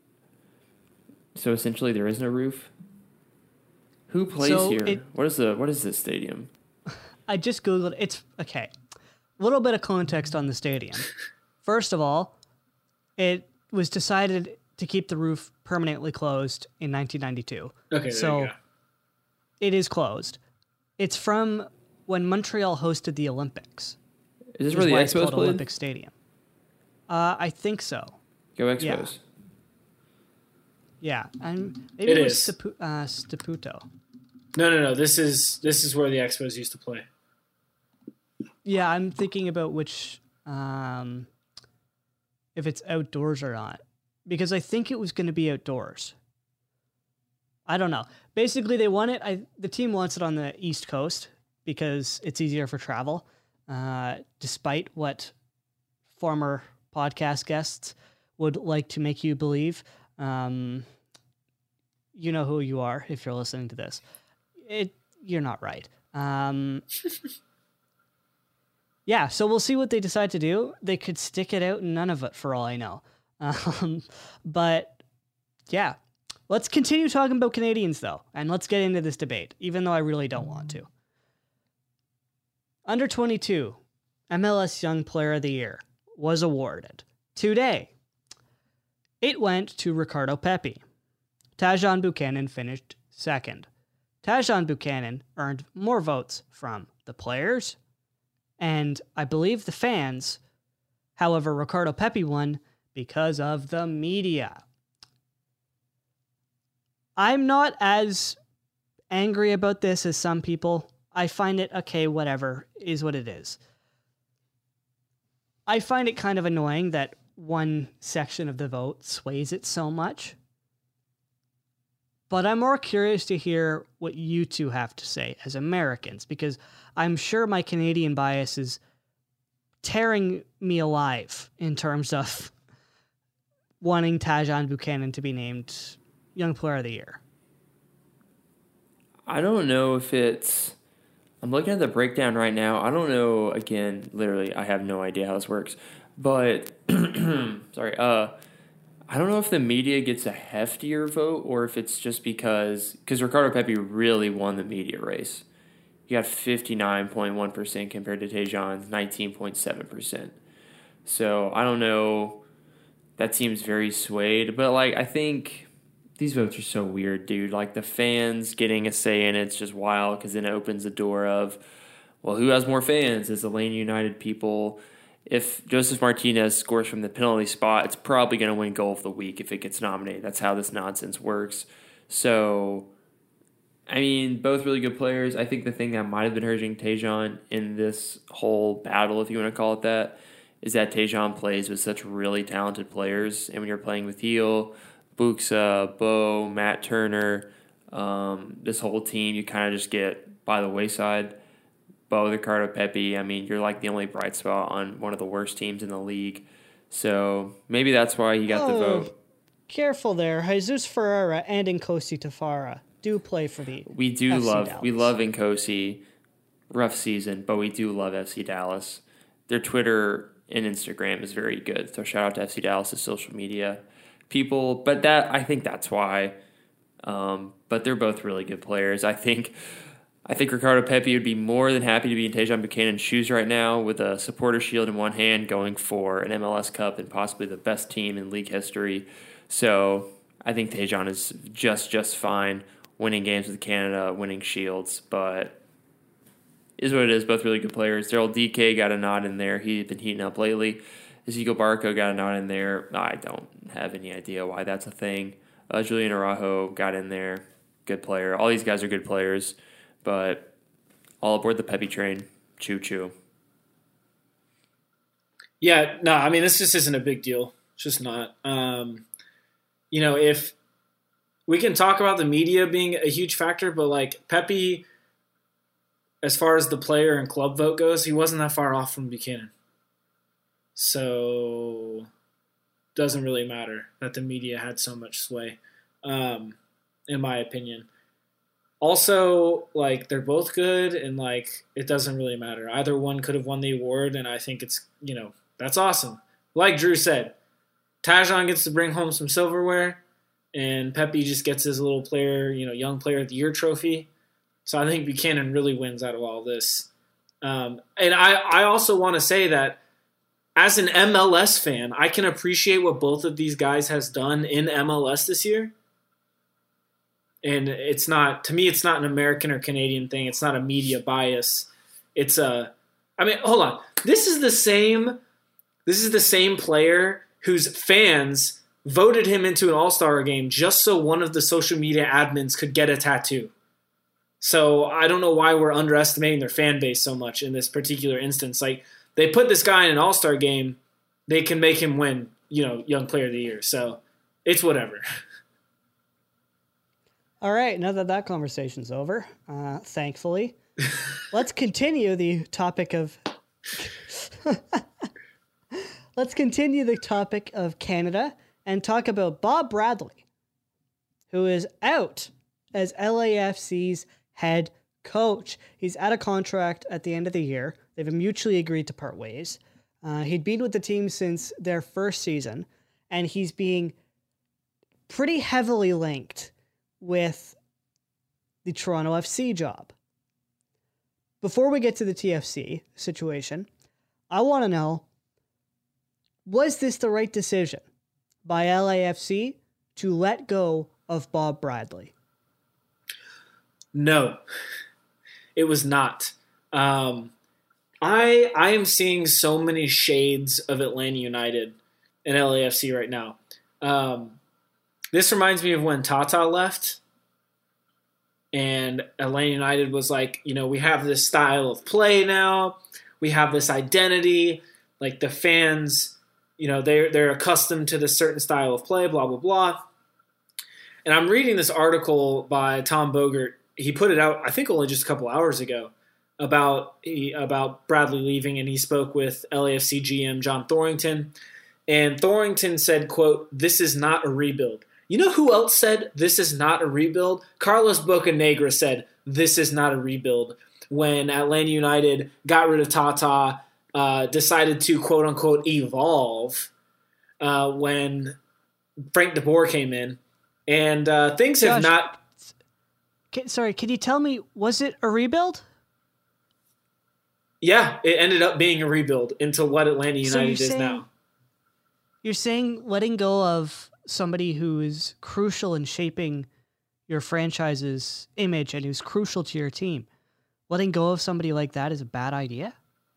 So essentially, there is no roof. Who plays So here? it- what is the what is this stadium? I just Googled it's okay. A little bit of context on the stadium. First of all, it was decided to keep the roof permanently closed in nineteen ninety-two. Okay, there So you go. it is closed. It's from when Montreal hosted the Olympics. Is this Which where the why it's Expos called played? Olympic Stadium. Uh, I think so. Go Expos. Yeah. Yeah, and maybe It it, was is. Stapu- uh, Staputo. No, no, no. This is this is where the Expos used to play. Yeah, I'm thinking about which, um, if it's outdoors or not, because I think it was going to be outdoors. I don't know. Basically, they want it. I the team wants it on the East Coast because it's easier for travel. Uh, despite what former podcast guests would like to make you believe, um, you know who you are if you're listening to this. It you're not right. Um, yeah, so we'll see what they decide to do. They could stick it out in none of it for all I know. Um, but yeah, let's continue talking about Canadians though, and let's get into this debate, even though I really don't want to. Under twenty-two, M L S Young Player of the Year was awarded today. It went to Ricardo Pepi. Tajon Buchanan finished second. Tajon Buchanan earned more votes from the players and I believe the fans. However, Ricardo Pepi won because of the media. I'm not as angry about this as some people. I find it, okay, whatever, is what it is. I find it kind of annoying that one section of the vote sways it so much. But I'm more curious to hear what you two have to say as Americans, because I'm sure my Canadian bias is tearing me alive in terms of wanting Tajon Buchanan to be named Young Player of the Year. I don't know if it's... I'm looking at the breakdown right now. I don't know, again, literally, I have no idea how this works. But, sorry, uh, I don't know if the media gets a heftier vote or if it's just because... Because Ricardo Pepi really won the media race. He got fifty-nine point one percent compared to Tajon's nineteen point seven percent. So, I don't know. That seems very swayed. But, like, I think... These votes are so weird, dude. Like, the fans getting a say in it's just wild because then it opens the door of, well, who has more fans? Is the Lane United people? If Joseph Martinez scores from the penalty spot, it's probably going to win Goal of the Week if it gets nominated. That's how this nonsense works. So, I mean, both really good players. I think the thing that might have been hurting Tajon in this whole battle, if you want to call it that, is that Tajon plays with such really talented players. And when you're playing with Heel, Buxa, Bo, Matt Turner, um, this whole team, you kind of just get by the wayside. Bo, Ricardo Pepi, I mean, you're like the only bright spot on one of the worst teams in the league. So maybe that's why he got oh, the vote. Careful there. Jesus Ferreira and Nkosi Tafara do play for the We do F C love, Dallas. we love Nkosi. Rough season, but we do love F C Dallas. Their Twitter and Instagram is very good. So shout out to F C Dallas' social media people, but that I think that's why. Um, but they're both really good players. I think I think Ricardo Pepi would be more than happy to be in Tajon Buchanan's shoes right now with a supporter shield in one hand going for an M L S Cup and possibly the best team in league history. So I think Tajon is just just fine winning games with Canada, winning shields, but is what it is. Both really good players. Daryl D K got a nod in there. He's been heating up lately. Ezekiel Barco got a nod in there. I don't have any idea why that's a thing. Uh, Julian Araujo got in there. Good player. All these guys are good players, but all aboard the Pepi train. Choo-choo. Yeah, no, I mean, this just isn't a big deal. It's just not. Um, you know, if we can talk about the media being a huge factor, but like Pepi, as far as the player and club vote goes, he wasn't that far off from Buchanan. So doesn't really matter that the media had so much sway, um, in my opinion. Also, like, they're both good, and, like, it doesn't really matter. Either one could have won the award, and I think it's, you know, that's awesome. Like Drew said, Tajon gets to bring home some silverware, and Pepi just gets his little player, you know, young player of the year trophy. So I think Buchanan really wins out of all this. Um, and I, I also want to say that as an M L S fan, I can appreciate what both of these guys has done in M L S this year. And it's not, to me, it's not an American or Canadian thing. It's not a media bias. it's a. I mean, hold on. This is the same. This is the same player whose fans voted him into an All-Star game just so one of the social media admins could get a tattoo. So I don't know why we're underestimating their fan base so much in this particular instance. Like, they put this guy in an All-Star game, they can make him win, you know, Young Player of the Year. So it's whatever. All right, now that that conversation's over, uh, thankfully, let's continue the topic of let's continue the topic of Canada and talk about Bob Bradley, who is out as L A F C's head coach. He's out of contract at the end of the year. They've mutually agreed to part ways. Uh, he'd been with the team since their first season, and he's being pretty heavily linked with the Toronto F C job. Before we get to the T F C situation, I want to know, was this the right decision by L A F C to let go of Bob Bradley? No, it was not. Um, I I am seeing so many shades of Atlanta United and L A F C right now. Um, this reminds me of when Tata left, and Atlanta United was like, you know, we have this style of play now, we have this identity, like the fans, you know, they're they're accustomed to this certain style of play, blah blah blah. And I'm reading this article by Tom Bogert. He put it out, I think, only just a couple hours ago about he, about Bradley leaving, and he spoke with L A F C G M John Thorrington. And Thorrington said, quote, "This is not a rebuild." You know who else said this is not a rebuild? Carlos Bocanegra said this is not a rebuild when Atlanta United got rid of Tata, uh, decided to, quote unquote, evolve uh, when Frank de Boer came in. And uh, things have Josh, not... Can, sorry, can you tell me, was it a rebuild? Yeah, it ended up being a rebuild into what Atlanta So United is saying, now. You're saying letting go of somebody who is crucial in shaping your franchise's image and who's crucial to your team, letting go of somebody like that is a bad idea?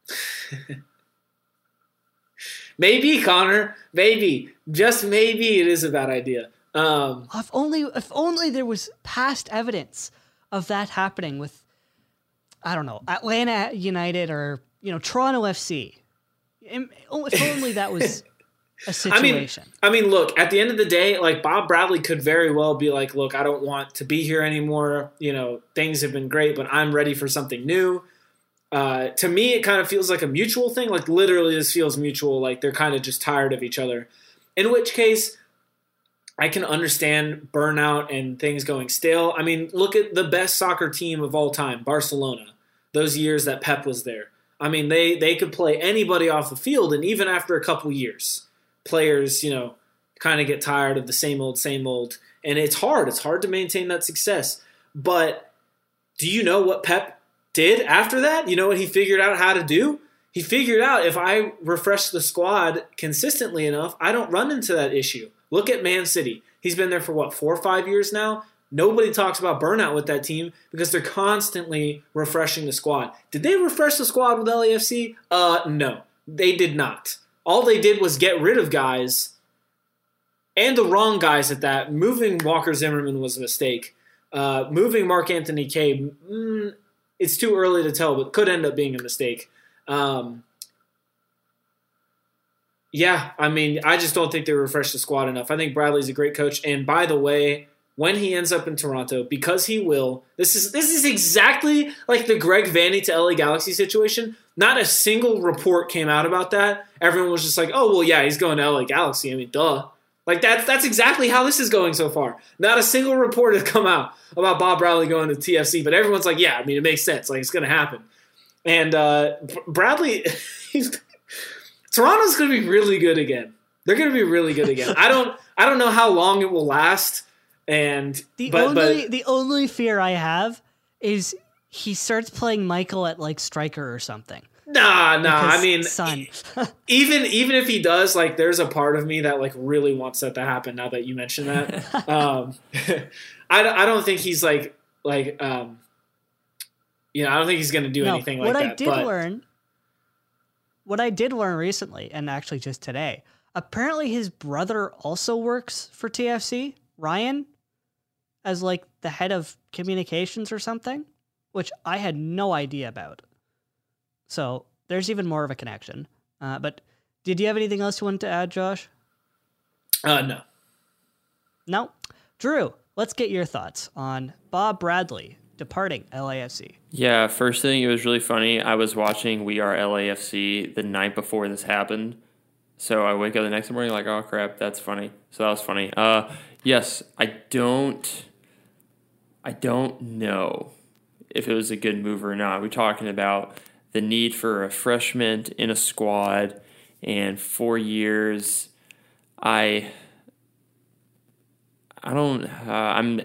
Maybe, Connor. Maybe. Just maybe it is a bad idea. Um, If only, if only there was past evidence of that happening with, I don't know, Atlanta United or, you know, Toronto F C. If only that was a situation. I mean, I mean, look, at the end of the day, like Bob Bradley could very well be like, look, I don't want to be here anymore. You know, things have been great, but I'm ready for something new. Uh, to me, it kind of feels like a mutual thing. Like literally this feels mutual. Like they're kind of just tired of each other. In which case, I can understand burnout and things going stale. I mean, look at the best soccer team of all time, Barcelona, those years that Pep was there. I mean, they, they could play anybody off the field, and even after a couple years, players, you know, kind of get tired of the same old, same old. And it's hard. It's hard to maintain that success. But do you know what Pep did after that? You know what he figured out how to do? He figured out if I refresh the squad consistently enough, I don't run into that issue. Look at Man City. He's been there for, what, four or five years now? Nobody talks about burnout with that team because they're constantly refreshing the squad. Did they refresh the squad with L A F C? Uh, no, they did not. All they did was get rid of guys, and the wrong guys at that. Moving Walker Zimmerman was a mistake. Uh, moving Mark-Anthony Kaye, mm, it's too early to tell, but could end up being a mistake. Um, yeah, I mean, I just don't think they refreshed the squad enough. I think Bradley's a great coach, and by the way, when he ends up in Toronto, because he will, this is this is exactly like the Greg Vanney to L A Galaxy situation. Not a single report came out about that. Everyone was just like, oh, well, yeah, he's going to L A Galaxy. I mean, duh. Like, that's, that's exactly how this is going so far. Not a single report has come out about Bob Bradley going to T F C, but everyone's like, yeah, I mean, it makes sense. Like, it's going to happen. And uh, Bradley, he's, Toronto's going to be really good again. They're going to be really good again. I don't I don't know how long it will last. And the but, only but, the only fear I have is he starts playing Michael at like striker or something. Nah, nah. Because I mean, son. even even if he does, like, there's a part of me that like really wants that to happen. Now that you mention that, um, I I don't think he's like like um, You know, I don't think he's going to do no, anything like what that. I did but... learn, what I did learn recently, and actually just today, apparently his brother also works for T F C, Ryan, as like the head of communications or something, which I had no idea about. So there's even more of a connection. Uh, but did you have anything else you wanted to add, Josh? Uh, no. No? Drew, let's get your thoughts on Bob Bradley departing L A F C. Yeah, first thing, it was really funny. I was watching We Are L A F C the night before this happened. So I wake up the next morning like, oh, crap, that's funny. So that was funny. Uh, yes, I don't, I don't know if it was a good move or not. We're talking about the need for a freshman in a squad and four years. I, I don't, uh, I'm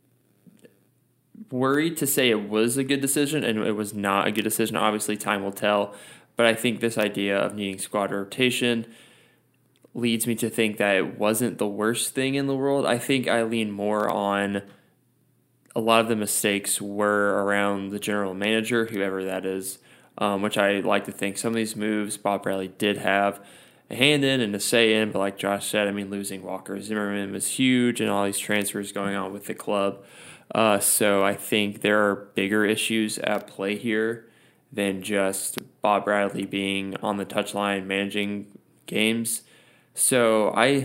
worried to say it was a good decision, and it was not a good decision. Obviously, time will tell. But I think this idea of needing squad rotation leads me to think that it wasn't the worst thing in the world. I think I lean more on a lot of the mistakes were around the general manager, whoever that is, um, which I like to think some of these moves Bob Bradley did have a hand in and a say in. But like Josh said, I mean, losing Walker Zimmerman was huge, and all these transfers going on with the club. Uh, so I think there are bigger issues at play here than just Bob Bradley being on the touchline managing games. So I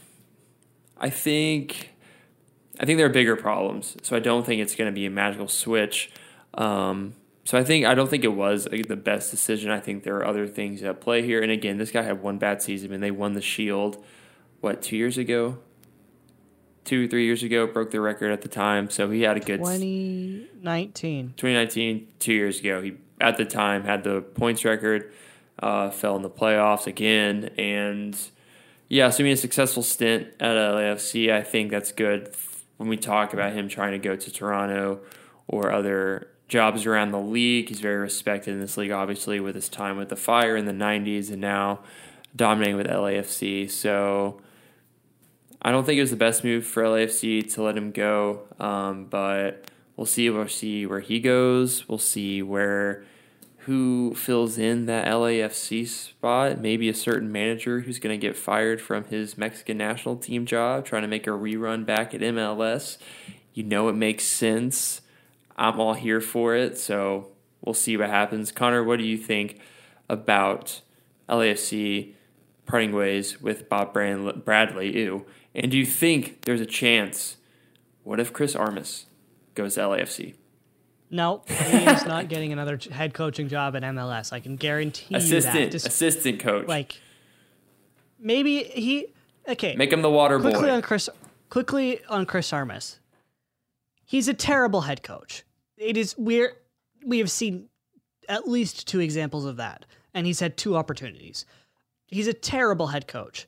I think I think there are bigger problems. So I don't think it's going to be a magical switch. Um, so I think I don't think it was the best decision. I think there are other things at play here. And again, this guy had one bad season, and they won the Shield, what, two years ago? Two, three years ago, broke the record at the time. So he had a good... twenty nineteen. twenty nineteen, two years ago. He, at the time, had the points record, uh, fell in the playoffs again. And, yeah, so I mean, a successful stint at L A F C. I think that's good when we talk about him trying to go to Toronto or other jobs around the league. He's very respected in this league, obviously, with his time with the Fire in the nineties and now dominating with L A F C. So I don't think it was the best move for L A F C to let him go, um, but we'll see. We'll see where he goes. We'll see where who fills in that L A F C spot. Maybe a certain manager who's going to get fired from his Mexican national team job, trying to make a rerun back at M L S. You know it makes sense. I'm all here for it, so we'll see what happens. Connor, what do you think about L A F C parting ways with Bob Bradley? Ew. And do you think there's a chance? What if Chris Armas goes to L A F C? No, he's not getting another head coaching job at M L S. I can guarantee assistant, you that. Just, assistant coach. Like, maybe he... Okay. Make him the water quickly boy. On Chris, quickly on Chris Armas. He's a terrible head coach. It is we're we have seen at least two examples of that, and he's had two opportunities. He's a terrible head coach.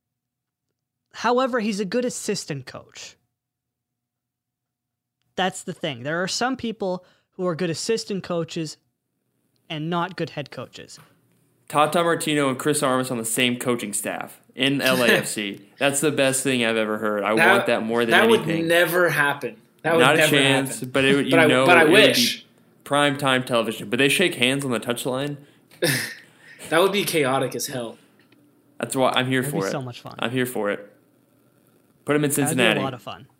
However, he's a good assistant coach. That's the thing. There are some people who are good assistant coaches and not good head coaches. Tata Martino and Chris Armas on the same coaching staff in L A F C. That's the best thing I've ever heard. I that, want that more than that anything. That would never happen. That would Not never a chance, happen. but it would, you but know, I, but I it wish. Would be prime time television. But they shake hands on the touchline. That would be chaotic as hell. That's why I'm here That'd for be it. So much fun. I'm here for it. Put him in Cincinnati. That'd be a lot of fun.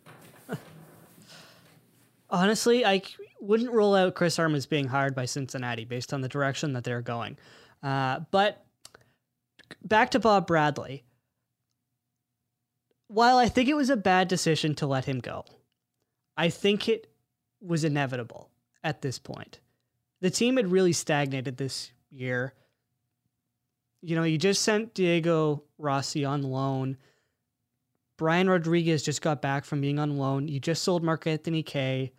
Honestly, I wouldn't rule out Chris Armas being hired by Cincinnati based on the direction that they're going. Uh, but back to Bob Bradley. While I think it was a bad decision to let him go, I think it was inevitable at this point. The team had really stagnated this year. You know, you just sent Diego Rossi on loan. Brian Rodriguez just got back from being on loan. You just sold Mark Anthony Kaye.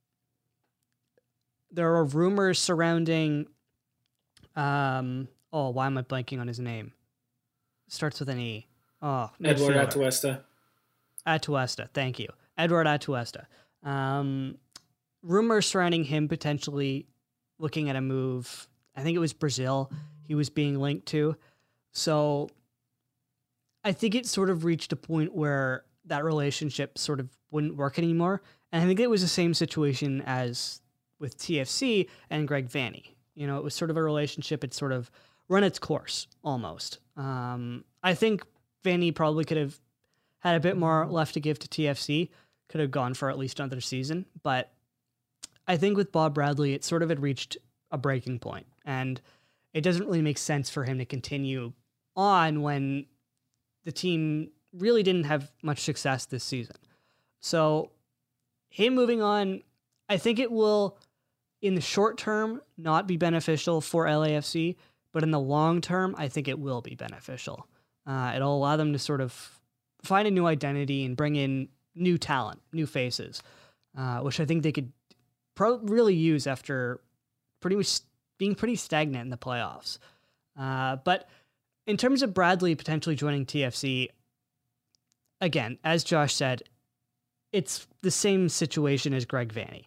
There are rumors surrounding, um, oh, why am I blanking on his name? Starts with an E. Oh, Edward midfielder. Atuesta. Atuesta, thank you. Edward Atuesta. Um, rumors surrounding him potentially looking at a move. I think it was Brazil he was being linked to. So I think it sort of reached a point where that relationship sort of wouldn't work anymore. And I think it was the same situation as with T F C and Greg Vanney. You know, it was sort of a relationship. It sort of run its course almost. Um, I think Vanney probably could have had a bit more left to give to T F C, could have gone for at least another season. But I think with Bob Bradley, it sort of had reached a breaking point, and it doesn't really make sense for him to continue on when the team really didn't have much success this season. So him moving on, I think it will, in the short term, not be beneficial for L A F C, but in the long term, I think it will be beneficial. Uh, it'll allow them to sort of find a new identity and bring in new talent, new faces, uh, which I think they could pro- really use after pretty much being pretty stagnant in the playoffs. Uh, but in terms of Bradley potentially joining T F C, again, as Josh said, it's the same situation as Greg Vanney.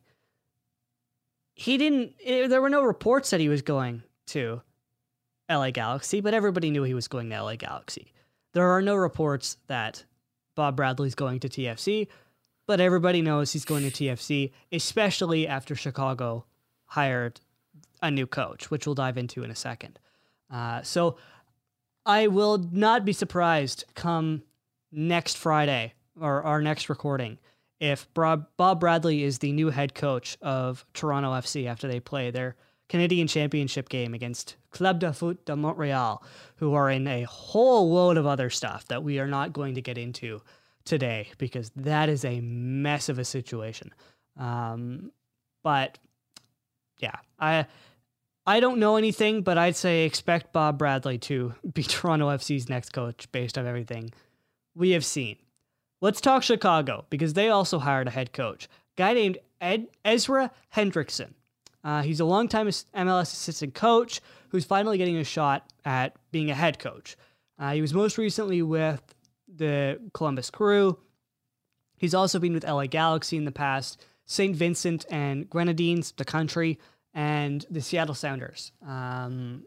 He didn't, it, there were no reports that he was going to L A Galaxy, but everybody knew he was going to L A Galaxy. There are no reports that Bob Bradley's going to T F C, but everybody knows he's going to T F C, especially after Chicago hired a new coach, which we'll dive into in a second. Uh, so I will not be surprised come next Friday or our next recording if Bob Bradley is the new head coach of Toronto F C after they play their Canadian Championship game against Club de Foot de Montreal, who are in a whole load of other stuff that we are not going to get into today because that is a mess of a situation. Um, but yeah, I I don't know anything, but I'd say expect Bob Bradley to be Toronto F C's next coach based on everything we have seen. Let's talk Chicago because they also hired a head coach, a guy named Ed, Ezra Hendrickson. Uh, he's a longtime M L S assistant coach who's finally getting a shot at being a head coach. Uh, he was most recently with the Columbus Crew. He's also been with L A Galaxy in the past, Saint Vincent and Grenadines, the country, and the Seattle Sounders um,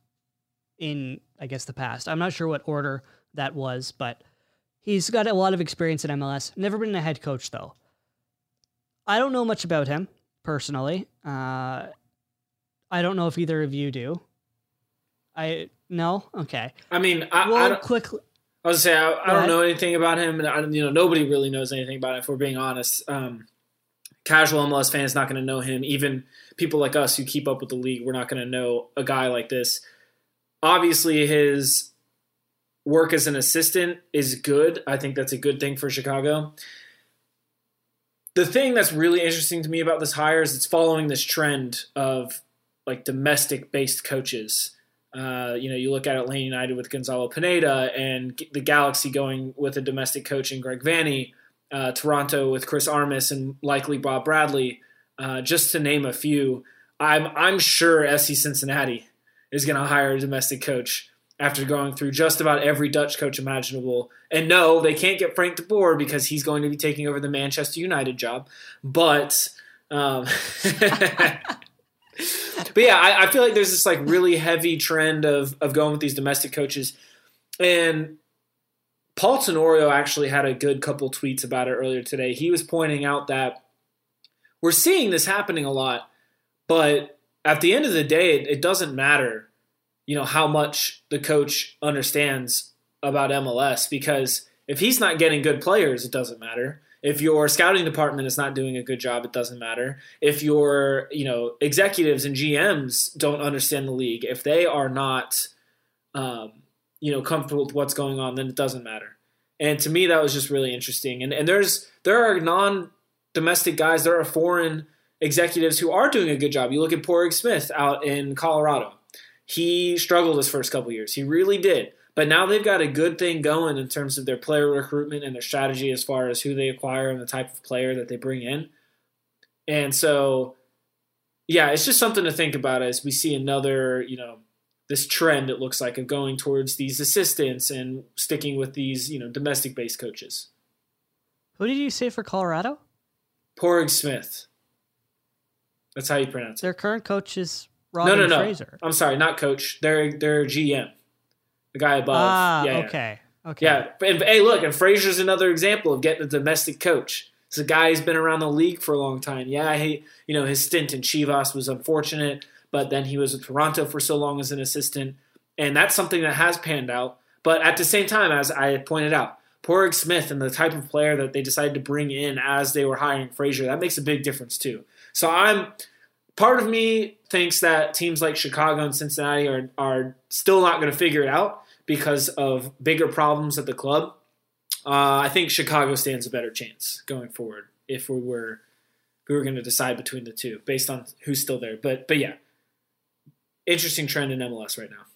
in, I guess, the past. I'm not sure what order that was, but he's got a lot of experience in M L S. Never been a head coach, though. I don't know much about him, personally. Uh, I don't know if either of you do. I no? Okay. I mean, I, well, I don't, quickly. I was gonna say, I, I don't know anything about him, and I, you know, nobody really knows anything about him, if we're being honest. Um, casual M L S fan is not going to know him. Even people like us who keep up with the league, we're not going to know a guy like this. Obviously, his work as an assistant is good. I think that's a good thing for Chicago. The thing that's really interesting to me about this hire is it's following this trend of like domestic-based coaches. Uh, you know, you look at Atlanta United with Gonzalo Pineda and the Galaxy going with a domestic coach in Greg Vanney, uh, Toronto with Chris Armas and likely Bob Bradley, uh, just to name a few. I'm I'm sure F C Cincinnati is going to hire a domestic coach after going through just about every Dutch coach imaginable. And no, they can't get Frank de Boer because he's going to be taking over the Manchester United job. But, um, but yeah, I, I feel like there's this like really heavy trend of of going with these domestic coaches. And Paul Tenorio actually had a good couple tweets about it earlier today. He was pointing out that we're seeing this happening a lot, but at the end of the day, it, it doesn't matter, you know, how much the coach understands about M L S, because if he's not getting good players, it doesn't matter. If your scouting department is not doing a good job, it doesn't matter. If your, you know, executives and G Ms don't understand the league, if they are not, um, you know, comfortable with what's going on, then it doesn't matter. And to me, that was just really interesting. And and there's there are non-domestic guys, there are foreign executives who are doing a good job. You look at Porig Smith out in Colorado. He struggled his first couple years. He really did. But now they've got a good thing going in terms of their player recruitment and their strategy as far as who they acquire and the type of player that they bring in. And so, yeah, it's just something to think about as we see another, you know, this trend, it looks like, of going towards these assistants and sticking with these, you know, domestic-based coaches. Who did you say for Colorado? Porig Smith. That's how you pronounce it. Their current coach is Robin no, no, no. Fraser. I'm sorry, not coach. They're, they're G M. The guy above. Ah, yeah, okay. Yeah. Okay. Yeah. And, hey, look, and Fraser's another example of getting a domestic coach. It's a guy who's been around the league for a long time. Yeah, he, you know, his stint in Chivas was unfortunate, but then he was at Toronto for so long as an assistant, and that's something that has panned out. But at the same time, as I pointed out, Porig Smith and the type of player that they decided to bring in as they were hiring Frazier, that makes a big difference too. So I'm part of me thinks that teams like Chicago and Cincinnati are are still not going to figure it out because of bigger problems at the club. Uh, I think Chicago stands a better chance going forward if we were if we were going to decide between the two based on who's still there. But but yeah, interesting trend in M L S right now.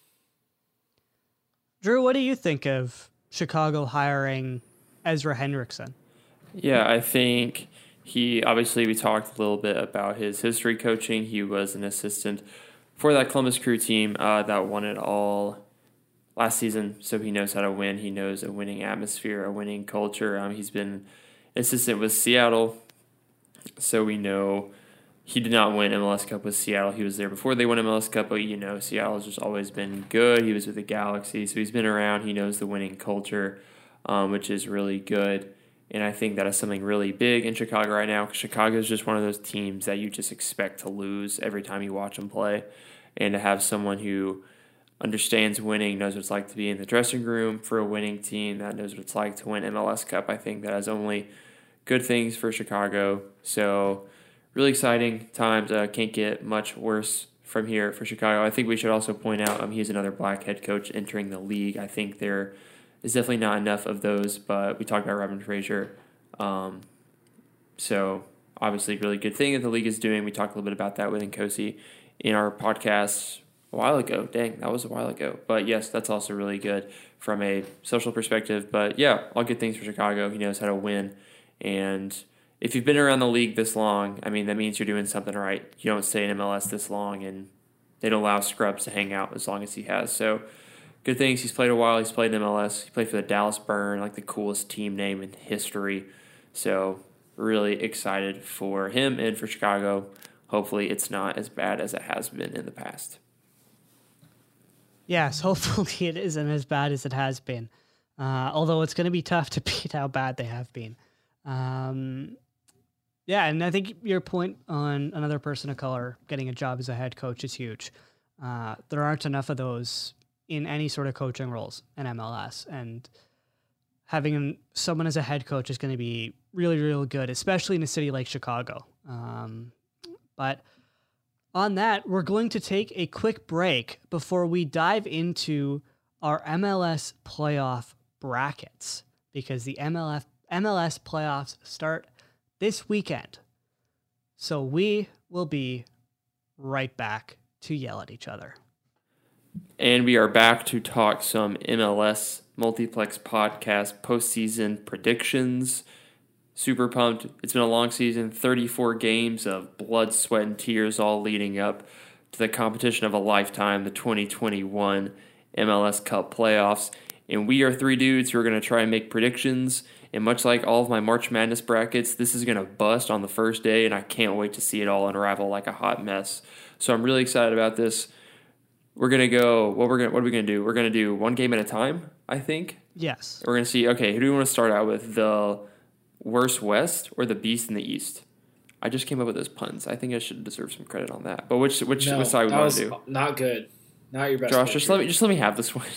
Drew, what do you think of Chicago hiring Ezra Hendrickson? Yeah, I think he, obviously we talked a little bit about his history coaching. He was an assistant for that Columbus Crew team uh, that won it all last season, so he knows how to win. He knows a winning atmosphere, a winning culture. Um, he's been assistant with Seattle, so we know he did not win M L S Cup with Seattle. He was there before they won M L S Cup, but you know Seattle's just always been good. He was with the Galaxy, so he's been around. He knows the winning culture, um, which is really good. And I think that is something really big in Chicago right now. Chicago is just one of those teams that you just expect to lose every time you watch them play. And to have someone who understands winning, knows what it's like to be in the dressing room for a winning team, that knows what it's like to win M L S Cup, I think that has only good things for Chicago. So really exciting times. Uh, can't get much worse from here for Chicago. I think we should also point out um, he's another black head coach entering the league. I think there is definitely not enough of those, but we talked about Robin Frazier. Um, so obviously really good thing that the league is doing. We talked a little bit about that with Nkosi in our podcast a while ago. Dang, that was a while ago. But yes, that's also really good from a social perspective. But yeah, all good things for Chicago. He knows how to win. And if you've been around the league this long, I mean, that means you're doing something right. You don't stay in M L S this long, and they don't allow scrubs to hang out as long as he has. So good things. He's played a while. He's played in M L S. He played for the Dallas Burn, like the coolest team name in history. So really excited for him and for Chicago. Hopefully it's not as bad as it has been in the past. Yes, hopefully it isn't as bad as it has been. Uh, although it's going to be tough to beat how bad they have been. Um, yeah, and I think your point on another person of color getting a job as a head coach is huge. Uh, there aren't enough of those in any sort of coaching roles in M L S, and having someone as a head coach is going to be really, really good, especially in a city like Chicago. Um, but on that, we're going to take a quick break before we dive into our M L S playoff brackets, because the M L F, M L S playoffs start this weekend. So we will be right back to yell at each other. And we are back to talk some M L S Multiplex Podcast postseason predictions. Super pumped. It's been a long season, thirty-four games of blood, sweat, and tears all leading up to the competition of a lifetime, the twenty twenty-one M L S Cup playoffs. And we are three dudes who are going to try and make predictions. And much like all of my March Madness brackets, this is going to bust on the first day, and I can't wait to see it all unravel like a hot mess. So I'm really excited about this. We're going to go, what we're going what are we going to do? We're going to do one game at a time, I think. Yes. We're going to see, okay, who do we want to start out with? The worst West or the Beast in the East? I just came up with those puns. I think I should deserve some credit on that. But which which, No, which side we that want was to do? not good. Not your best. Josh, just let me just let me have this one.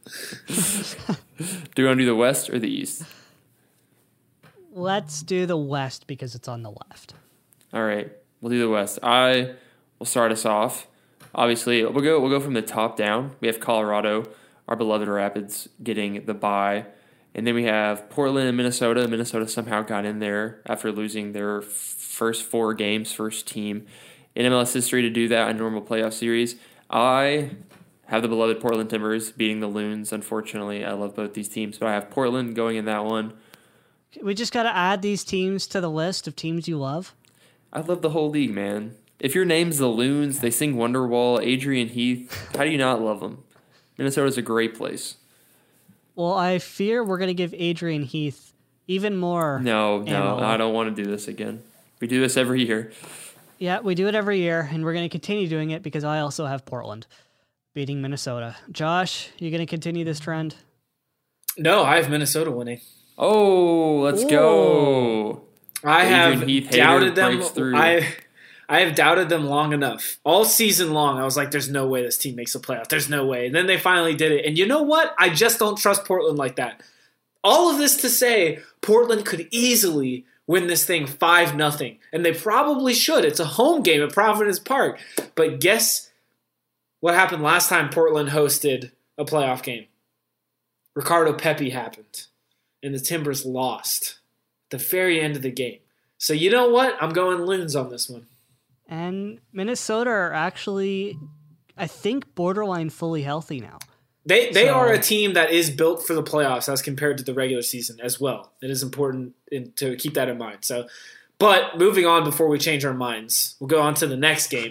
Do you want to do the West or the East? Let's do the West because it's on the left. All right, we'll do the West. I will start us off. Obviously, we'll go we'll go from the top down. We have Colorado, our beloved Rapids, getting the bye. And then we have Portland and Minnesota. Minnesota somehow got in there after losing their first four games, first team in M L S history to do that in a normal playoff series. I have the beloved Portland Timbers beating the Loons, unfortunately. I love both these teams, but I have Portland going in that one. We just got to add these teams to the list of teams you love. I love the whole league, man. If your name's the Loons, they sing Wonderwall, Adrian Heath, how do you not love them? Minnesota's a great place. Well, I fear we're going to give Adrian Heath even more. No, no, ammo. I don't want to do this again. We do this every year. Yeah, we do it every year, and we're going to continue doing it because I also have Portland beating Minnesota. Josh, you going to continue this trend? No, I have Minnesota winning. Oh, let's Ooh. go. I Adrian have Heath doubted them. breaks through. I I have doubted them long enough. All season long, I was like, there's no way this team makes a playoff. There's no way. And then they finally did it. And you know what? I just don't trust Portland like that. All of this to say, Portland could easily win this thing five nothing. And they probably should. It's a home game at Providence Park. But guess what happened last time Portland hosted a playoff game? Ricardo Pepi happened. And the Timbers lost at the very end of the game. So you know what? I'm going Loons on this one. And Minnesota are actually, I think, borderline fully healthy now. They they So- are a team that is built for the playoffs as compared to the regular season as well. It is important in, to keep that in mind. So, but moving on before we change our minds, we'll go on to the next game.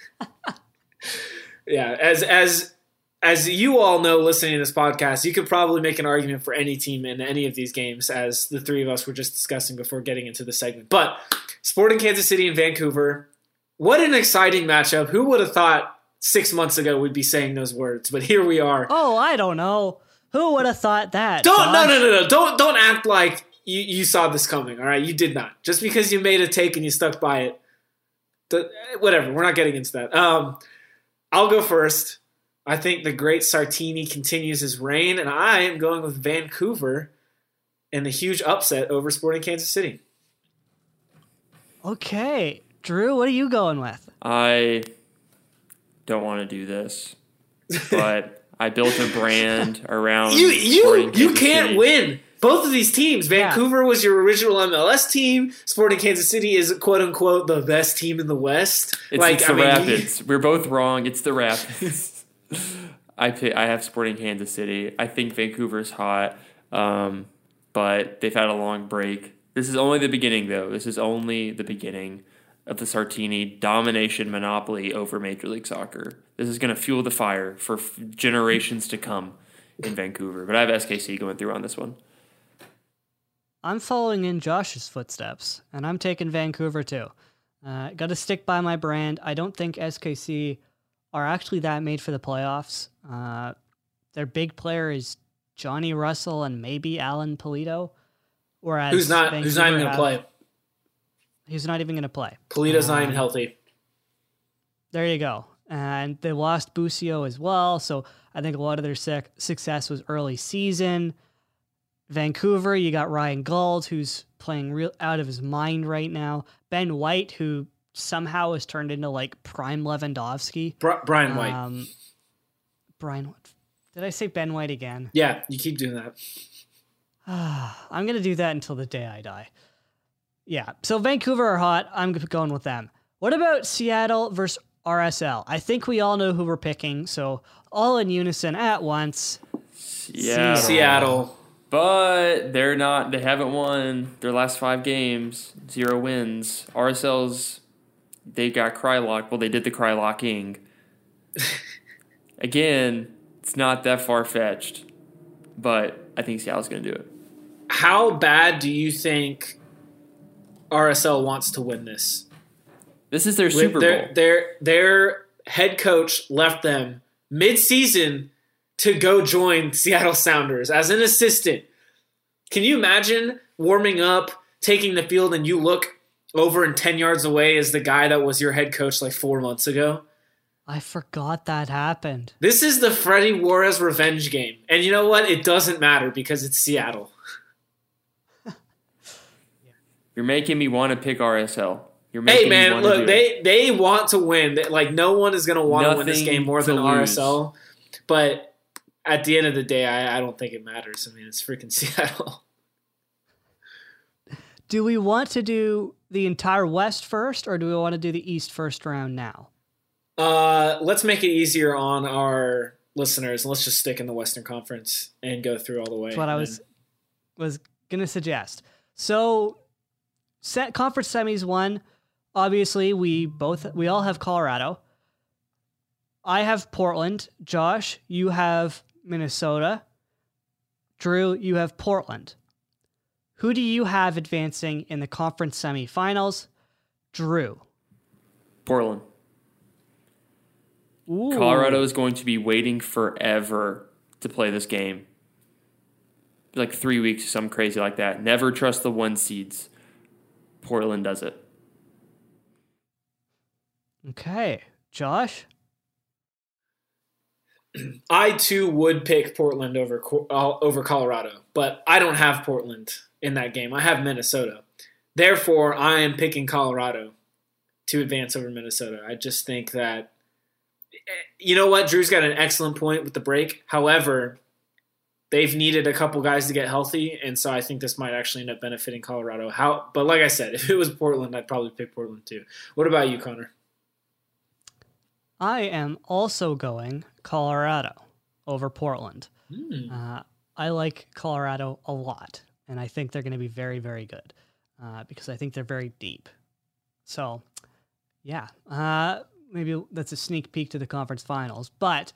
yeah, as as as you all know, listening to this podcast, you could probably make an argument for any team in any of these games, as the three of us were just discussing before getting into the segment. But Sporting Kansas City and Vancouver, what an exciting matchup! Who would have thought six months ago we'd be saying those words? But here we are. Oh, I don't know. Who would have thought that? Don't Josh? no no no no don't don't act like you, you saw this coming. All right, you did not. Just because you made a take and you stuck by it, the, whatever. We're not getting into that. Um, I'll go first. I think the great Sartini continues his reign, and I am going with Vancouver and the huge upset over Sporting Kansas City. Okay. Drew, what are you going with? I don't want to do this, but I built a brand around You you Sporting you Kansas can't City. win. Both of these teams. Yeah. Vancouver was your original M L S team. Sporting Kansas City is quote unquote the best team in the West. It's, like it's the I mean, Rapids. We're both wrong. It's the Rapids. I pick, I have Sporting Kansas City. I think Vancouver's hot, um, but they've had a long break. This is only the beginning, though. This is only the beginning of the Sartini domination monopoly over Major League Soccer. This is going to fuel the fire for f- generations to come in Vancouver. But I have S K C going through on this one. I'm following in Josh's footsteps, and I'm taking Vancouver too. Uh, Got to stick by my brand. I don't think S K C are actually that made for the playoffs. Uh, their big player is Johnny Russell and maybe Alan Polito. Whereas who's not who's not even Vancouver going to have- play? He's not even going to play. Polito's not even Um, healthy. There you go. And they lost Busio as well, so I think a lot of their sec- success was early season. Vancouver, you got Ryan Gauld, who's playing real out of his mind right now. Ben White, who somehow has turned into like prime Lewandowski. Bri- Brian White. Um, Brian, did I say Ben White again? yeah, you keep doing that. I'm going to do that until the day I die. Yeah, so Vancouver are hot. I'm going with them. What about Seattle versus R S L? I think we all know who we're picking, so all in unison at once. Seattle. Seattle. But they're not. They haven't won their last five games. Zero wins. R S L's. They got cry locked. Well, they did the cry locking. Again, it's not that far fetched, but I think Seattle's going to do it. How bad do you think R S L wants to win this? This is their With Super their, Bowl. Their their head coach left them mid-season to go join Seattle Sounders as an assistant. Can you imagine warming up, taking the field, and you look over and ten yards away is the guy that was your head coach like four months ago? I forgot that happened. This is the Freddie Juarez revenge game. And you know what? It doesn't matter because it's Seattle. You're making me want to pick R S L. You're making Hey, me man, want to look, do they, it. they want to win. They- Like, no one is going to want to win this Nothing game more to than lose. R S L. But at the end of the day, I, I don't think it matters. I mean, it's freaking Seattle. Do we want to do the entire West first, or do we want to do the East first round now? Uh, let's make it easier on our listeners. And let's just stick in the Western Conference and go through all the way. That's what I And was was gonna suggest. So, set conference semis one. Obviously, we both we all have Colorado. I have Portland. Josh, you have Minnesota. Drew, you have Portland. Who do you have advancing in the conference semifinals? Drew. Portland. Ooh. Colorado is going to be waiting forever to play this game. Like three weeks or something crazy like that. Never trust the one seeds. Portland does it. Okay. Josh? I too would pick Portland over over Colorado, but I don't have Portland in that game. I have Minnesota. Therefore, I am picking Colorado to advance over Minnesota. I just think that, you know what, Drew's got an excellent point with the break. However, they've needed a couple guys to get healthy, and so I think this might actually end up benefiting Colorado. How? But like I said, if it was Portland, I'd probably pick Portland too. What about you, Connor? I am also going Colorado over Portland. Mm. Uh, I like Colorado a lot, and I think they're going to be very, very good uh, because I think they're very deep. So, yeah, uh, maybe that's a sneak peek to the conference finals. But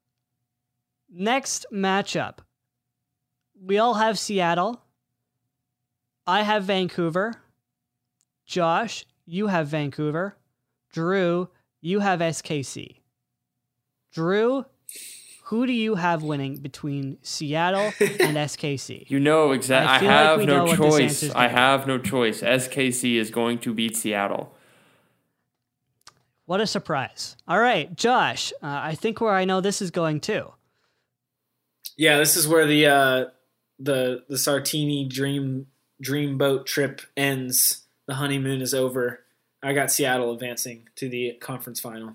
next matchup, we all have Seattle. I have Vancouver. Josh, you have Vancouver. Drew, you have S K C. Drew, who do you have winning between Seattle and S K C? You know exactly. I, I, I feel have like no choice. I be. have no choice. S K C is going to beat Seattle. What a surprise. All right, Josh, uh, I think where I know this is going too. Yeah, this is where the uh, the the Sartini dream dream boat trip ends. The honeymoon is over. I got Seattle advancing to the conference final.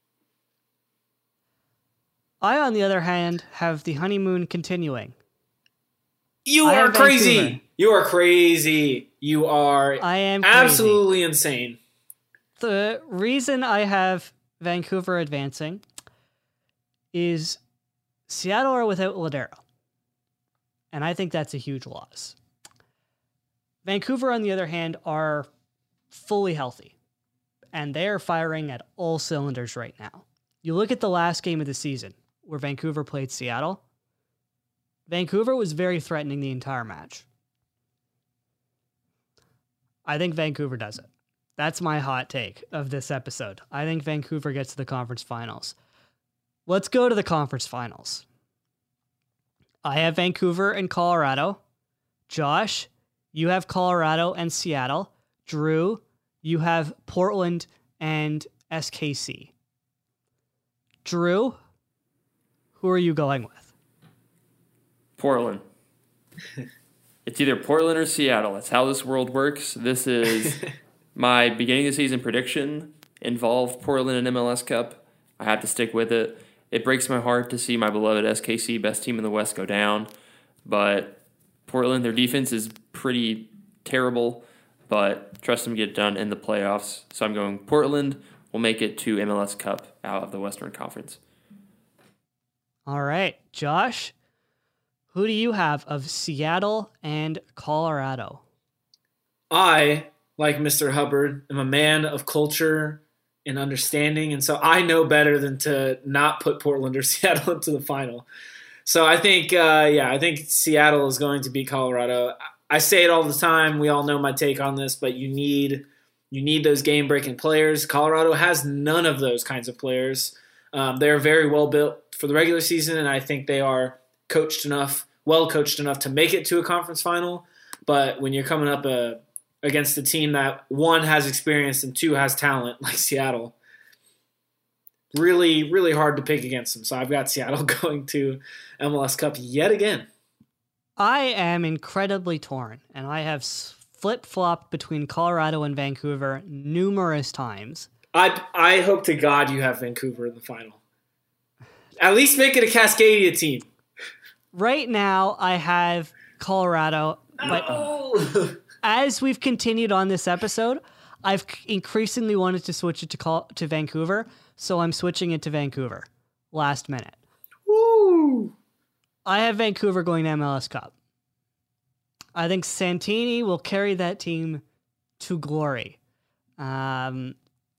I, on the other hand, have the honeymoon continuing. You I are crazy. Vancouver. You are crazy. You are I am crazy. absolutely insane. The reason I have Vancouver advancing is Seattle are without Ladero. And I think that's a huge loss. Vancouver, on the other hand, are fully healthy. And they are firing at all cylinders right now. You look at the last game of the season where Vancouver played Seattle. Vancouver was very threatening the entire match. I think Vancouver does it. That's my hot take of this episode. I think Vancouver gets to the conference finals. Let's go to the conference finals. I have Vancouver and Colorado. Josh, you have Colorado and Seattle. Drew, you have Portland and S K C. Drew, who are you going with? Portland. It's either Portland or Seattle. That's how this world works. This is my beginning of the season prediction involved Portland and M L S Cup. I have to stick with it. It breaks my heart to see my beloved S K C, best team in the West, go down. But Portland, their defense is pretty terrible, but trust them to get it done in the playoffs. So I'm going Portland will make it to M L S Cup out of the Western Conference. All right, Josh, who do you have of Seattle and Colorado? I, like Mister Hubbard, am a man of culture and understanding, and so I know better than to not put Portland or Seattle into the final. So I think, uh, yeah, I think Seattle is going to beat Colorado. I say it all the time. We all know my take on this, but you need you need those game-breaking players. Colorado has none of those kinds of players. Um, they're very well built for the regular season, and I think they are coached enough, well coached enough to make it to a conference final. But when you're coming up uh, against a team that, one, has experience and two, has talent, like Seattle, really, really hard to pick against them. So I've got Seattle going to M L S Cup yet again. I am incredibly torn, and I have flip-flopped between Colorado and Vancouver numerous times. I I hope to God you have Vancouver in the final. At least make it a Cascadia team. Right now, I have Colorado, but no! as we've continued on this episode, I've increasingly wanted to switch it to call, to Vancouver, so I'm switching it to Vancouver last minute. Woo! I have Vancouver going to M L S Cup. I think Santini will carry that team to glory. Um,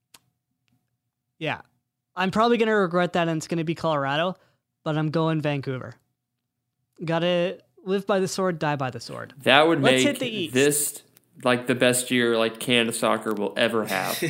yeah. I'm probably going to regret that, and it's going to be Colorado, but I'm going Vancouver. Gotta live by the sword, die by the sword. That would Let's make hit the East. This like the best year like Canada soccer will ever have.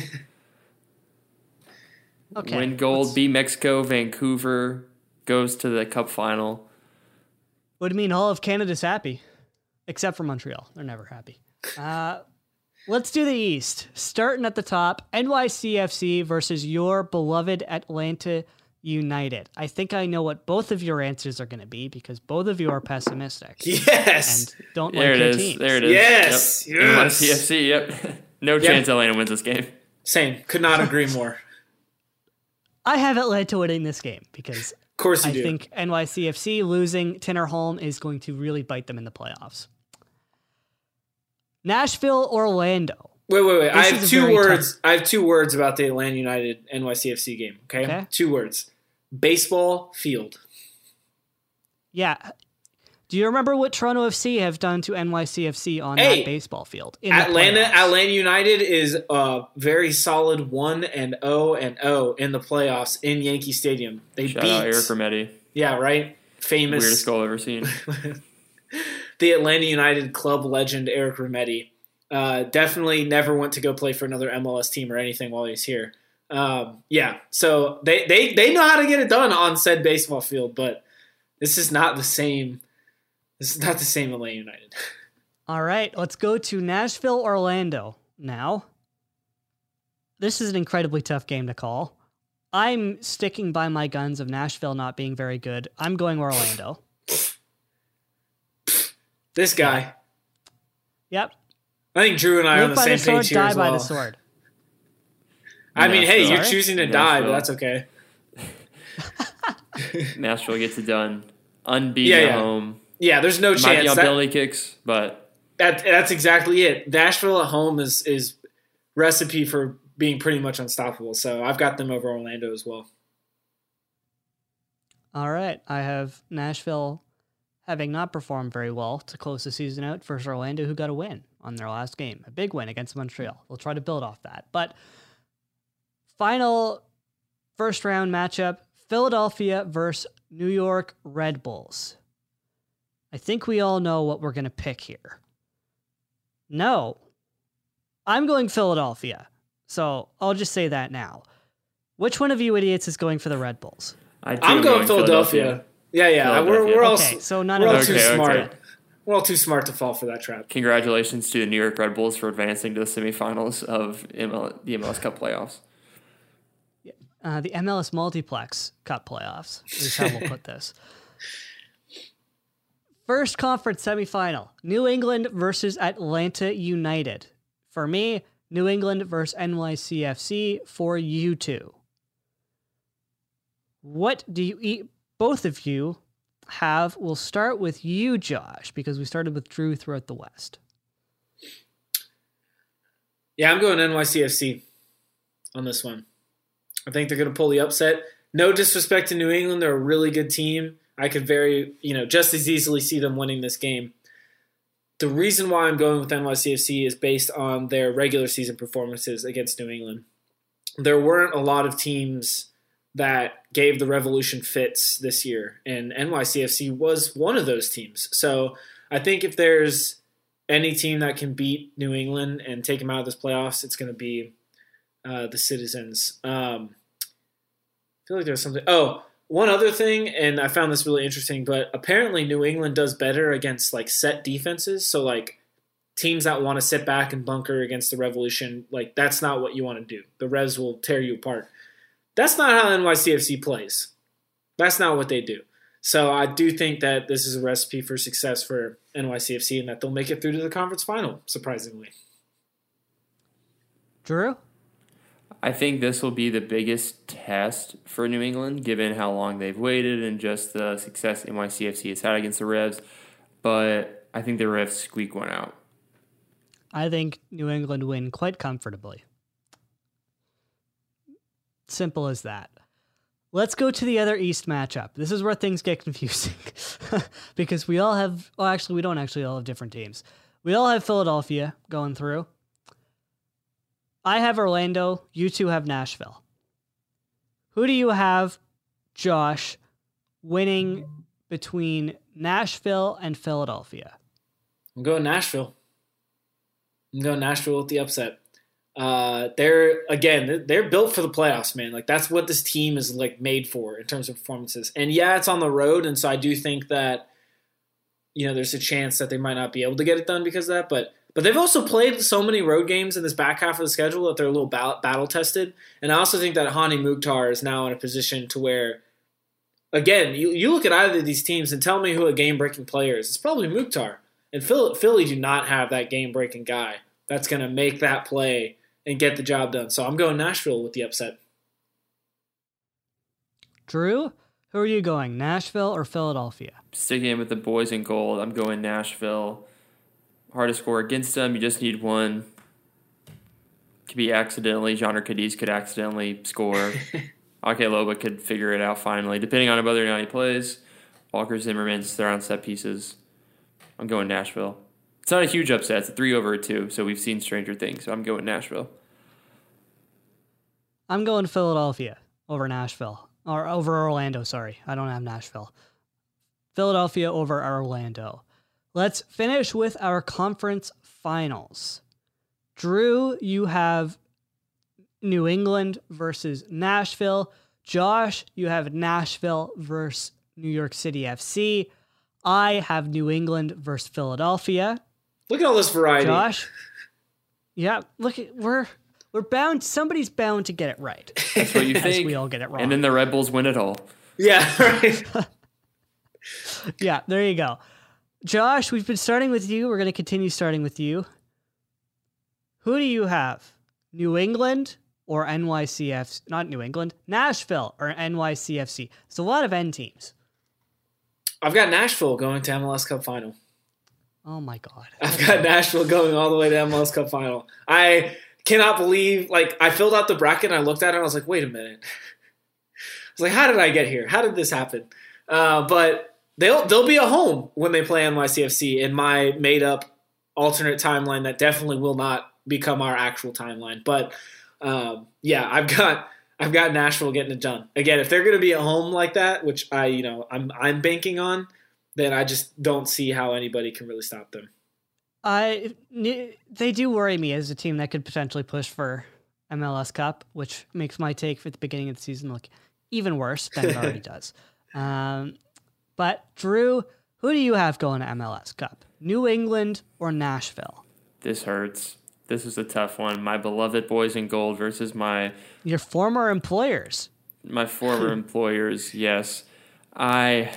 Okay. Win gold, let's- beat Mexico, Vancouver goes to the Cup final. Would mean all of Canada's happy, except for Montreal. They're never happy. Uh, Let's do the East. Starting at the top, N Y C F C versus your beloved Atlanta United. I think I know what both of your answers are going to be because both of you are pessimistic. Yes. And don't There like it your is. teams. There it is. Yes. Yep. N Y C F Yes. C, yep. No Yep. chance Atlanta wins this game. Same. Could not agree more. I have Atlanta winning this game because Of course you I do. think N Y C F C losing Tinnerholm is going to really bite them in the playoffs. Nashville, Orlando. Wait, wait, wait. I This have is a two very words. I have two words about the Atlanta United N Y C F C game. Okay? Okay. Two words. Baseball field. Yeah. Do you remember what Toronto F C have done to N Y C F C on Hey, that baseball field? In the Atlanta playoffs? Atlanta United is a very solid one and oh and oh in the playoffs in Yankee Stadium. They Shout beat out Eric Rometti. Yeah, right? Famous Weirdest goal I've ever seen. the Atlanta United club legend Eric Rometti. Uh, definitely never went to go play for another M L S team or anything while he's here. Um, yeah, so they, they, they know how to get it done on said baseball field, but this is not the same. This is not the same Atlanta United. All right, let's go to Nashville, Orlando now. This is an incredibly tough game to call. I'm sticking by my guns of Nashville not being very good. I'm going Orlando. This guy. Yep. I think Drew and I are on Live the by same the sword, page here die as by well. the sword. I mean, hey, Nashville. you're choosing to Nashville. die, but that's okay. Nashville gets it done. Unbeaten Yeah, at yeah. home. Yeah, there's no Might be chance. on That, penalty kicks, but that, that's exactly it. Nashville at home is is recipe for being pretty much unstoppable. So I've got them over Orlando as well. All right, I have Nashville having not performed very well to close the season out versus Orlando, who got a win on their last game. A big win against Montreal. They'll try to build off that. But final first round matchup, Philadelphia versus New York Red Bulls. I think we all know what we're going to pick here. No. I'm going Philadelphia. So I'll just say that now. Which one of you idiots is going for the Red Bulls? I too I'm am going Philadelphia. Yeah, yeah. We're, Philadelphia. we're all, Okay, so none we're of all us too Okay, okay. smart. We're all too smart to fall for that trap. Congratulations to the New York Red Bulls for advancing to the semifinals of M L- the M L S Cup playoffs. Uh, the M L S Multiplex Cup playoffs is how we'll put this. First conference semifinal, New England versus Atlanta United. For me, New England versus N Y C F C. For you two. What do you eat? Both of you have. We'll start with you, Josh, because we started with Drew throughout the West. Yeah, I'm going N Y C F C on this one. I think they're going to pull the upset. No disrespect to New England. They're a really good team. I could very, you know, just as easily see them winning this game. The reason why I'm going with N Y C F C is based on their regular season performances against New England. There weren't a lot of teams that gave the Revolution fits this year, and N Y C F C was one of those teams. So I think if there's any team that can beat New England and take them out of this playoffs, it's going to be uh, the Citizens. Um, I feel like there's something. Oh, one other thing, and I found this really interesting, but apparently New England does better against like set defenses. So like teams that want to sit back and bunker against the Revolution, like that's not what you want to do. The Revs will tear you apart. That's not how N Y C F C plays. That's not what they do. So I do think that this is a recipe for success for N Y C F C and that they'll make it through to the conference final, surprisingly. Drew? I think this will be the biggest test for New England, given how long they've waited and just the success N Y C F C has had against the Revs. But I think the Revs squeak one out. I think New England win quite comfortably. Simple as that. Let's go to the other East matchup. This is where things get confusing because we all have, well, actually, we don't actually all have different teams. We all have Philadelphia going through. I have Orlando. You two have Nashville. Who do you have, Josh, winning between Nashville and Philadelphia? I'm going Nashville. I'm going Nashville with the upset. Uh, they're again, they're built for the playoffs, man. Like that's what this team is like made for in terms of performances. And yeah, it's on the road, and so I do think that you know there's a chance that they might not be able to get it done because of that. But But they've also played so many road games in this back half of the schedule that they're a little battle tested. And I also think that Hani Mukhtar is now in a position to where, again, you, you look at either of these teams and tell me who a game-breaking player is. It's probably Mukhtar. And Philly, Philly do not have that game-breaking guy that's going to make that play and get the job done. So I'm going Nashville with the upset. Drew, who are you going, Nashville or Philadelphia? Sticking with the boys in gold, I'm going Nashville. Hard to score against them. You just need one. Could be accidentally. Genre Cadiz could accidentally score. Ake Loba could figure it out finally, depending on whether or not he plays. Walker Zimmerman's they're on set pieces. I'm going Nashville. It's not a huge upset. It's a three over a two, so we've seen stranger things. So I'm going Nashville. I'm going Philadelphia over Nashville. Or over Orlando, sorry. I don't have Nashville. Philadelphia over Orlando. Let's finish with our conference finals. Drew, you have New England versus Nashville. Josh, you have Nashville versus New York City F C. I have New England versus Philadelphia. Look at all this variety. Josh, yeah, look, at, we're we're bound. Somebody's bound to get it right. That's what you think. We all get it wrong, and then the Red Bulls win it all. Yeah, right. Yeah, there you go. Josh, we've been starting with you. We're going to continue starting with you. Who do you have? New England or N Y C F C? Not New England. Nashville or N Y C F C? It's a lot of N teams. I've got Nashville going to M L S Cup Final. Oh, my God. I've got Nashville going all the way to M L S Cup Final. I cannot believe, like, I filled out the bracket and I looked at it and I was like, wait a minute. I was like, how did I get here? How did this happen? Uh, but... They'll they'll be a home when they play N Y C F C in my made up alternate timeline that definitely will not become our actual timeline. But um, yeah, I've got I've got Nashville getting it done. Again, if they're going to be at home like that, which I you know I'm I'm banking on, then I just don't see how anybody can really stop them. I they do worry me as a team that could potentially push for M L S Cup, which makes my take for the beginning of the season look even worse than it already does. Um, But, Drew, who do you have going to M L S Cup? New England or Nashville? This hurts. This is a tough one. My beloved boys in gold versus my... Your former employers. My former employers, yes. I...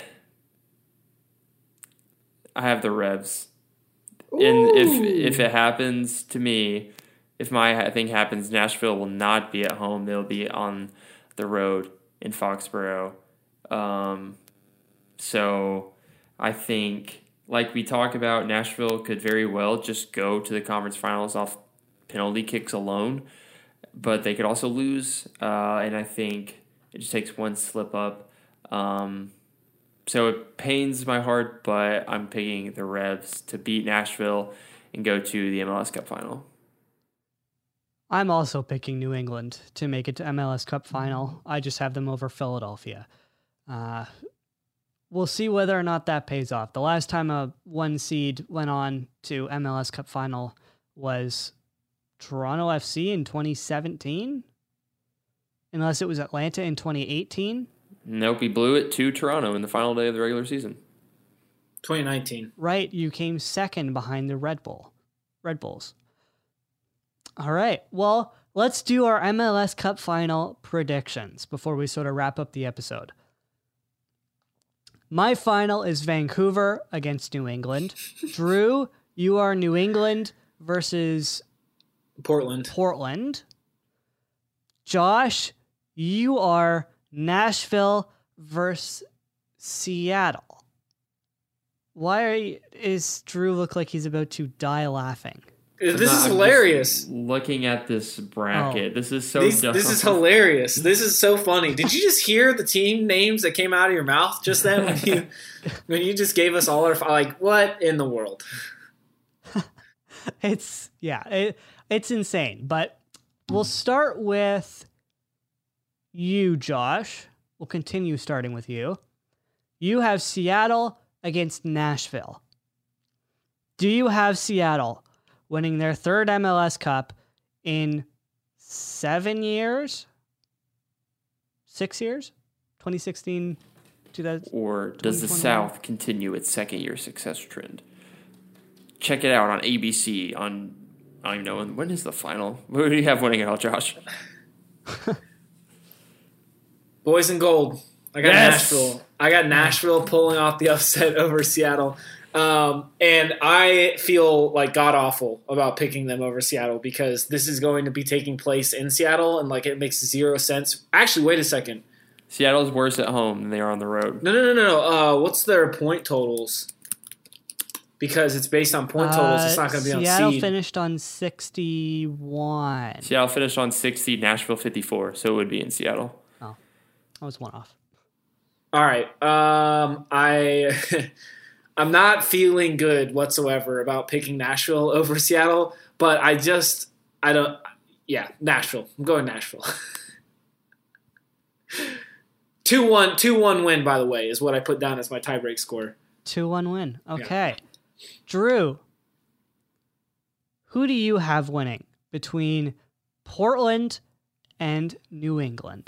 I have the Revs. Ooh. And if if it happens to me, if my thing happens, Nashville will not be at home. They'll be on the road in Foxborough. Um... So I think, like we talk about, Nashville could very well just go to the conference finals off penalty kicks alone, but they could also lose. Uh, and I think it just takes one slip up. Um, so it pains my heart, but I'm picking the Revs to beat Nashville and go to the M L S Cup final. I'm also picking New England to make it to M L S Cup final. I just have them over Philadelphia. Uh, We'll see whether or not that pays off. The last time a one seed went on to M L S Cup final was Toronto F C in twenty seventeen, unless it was Atlanta in twenty eighteen. Nope, he blew it to Toronto in the final day of the regular season. twenty nineteen. Right, you came second behind the Red Bull, Red Bulls. All right, well, let's do our M L S Cup final predictions before we sort of wrap up the episode. My final is Vancouver against New England. Drew, you are New England versus Portland. Portland. Josh, you are Nashville versus Seattle. Why are you, is Drew look like he's about to die laughing? This not, is hilarious. Looking at this bracket, oh. this is so These, dumb. This is hilarious. This is so funny. Did you just hear the team names that came out of your mouth just then when you when you just gave us all our like what in the world? It's yeah, it, it's insane. But we'll start with you, Josh. We'll continue starting with you. You have Seattle against Nashville. Do you have Seattle winning their third M L S Cup in seven years? Six years? twenty sixteen, two thousand Or does the South continue its second-year success trend? check it out on A B C. On I don't even know when, when is the final. What do you have winning it all, Josh? Boys in gold. I got Yes! Nashville. I got Nashville pulling off the upset over Seattle. Um, and I feel like god awful about picking them over Seattle because this is going to be taking place in Seattle and like it makes zero sense. Actually, wait a second. Seattle's worse at home than they are on the road. No, no, no, no, no. Uh, what's their point totals? Because it's based on point totals. Uh, It's not going to be on Seattle seed. finished on sixty-one. Seattle finished on sixty, Nashville fifty-four, so it would be in Seattle. Oh, I was one off. All right. Um, I I'm not feeling good whatsoever about picking Nashville over Seattle, but I just I don't. Yeah, Nashville. I'm going Nashville. two one two one win, by the way, is what I put down as my tiebreak score. two one win. Okay. Drew, who do you have winning between Portland and New England?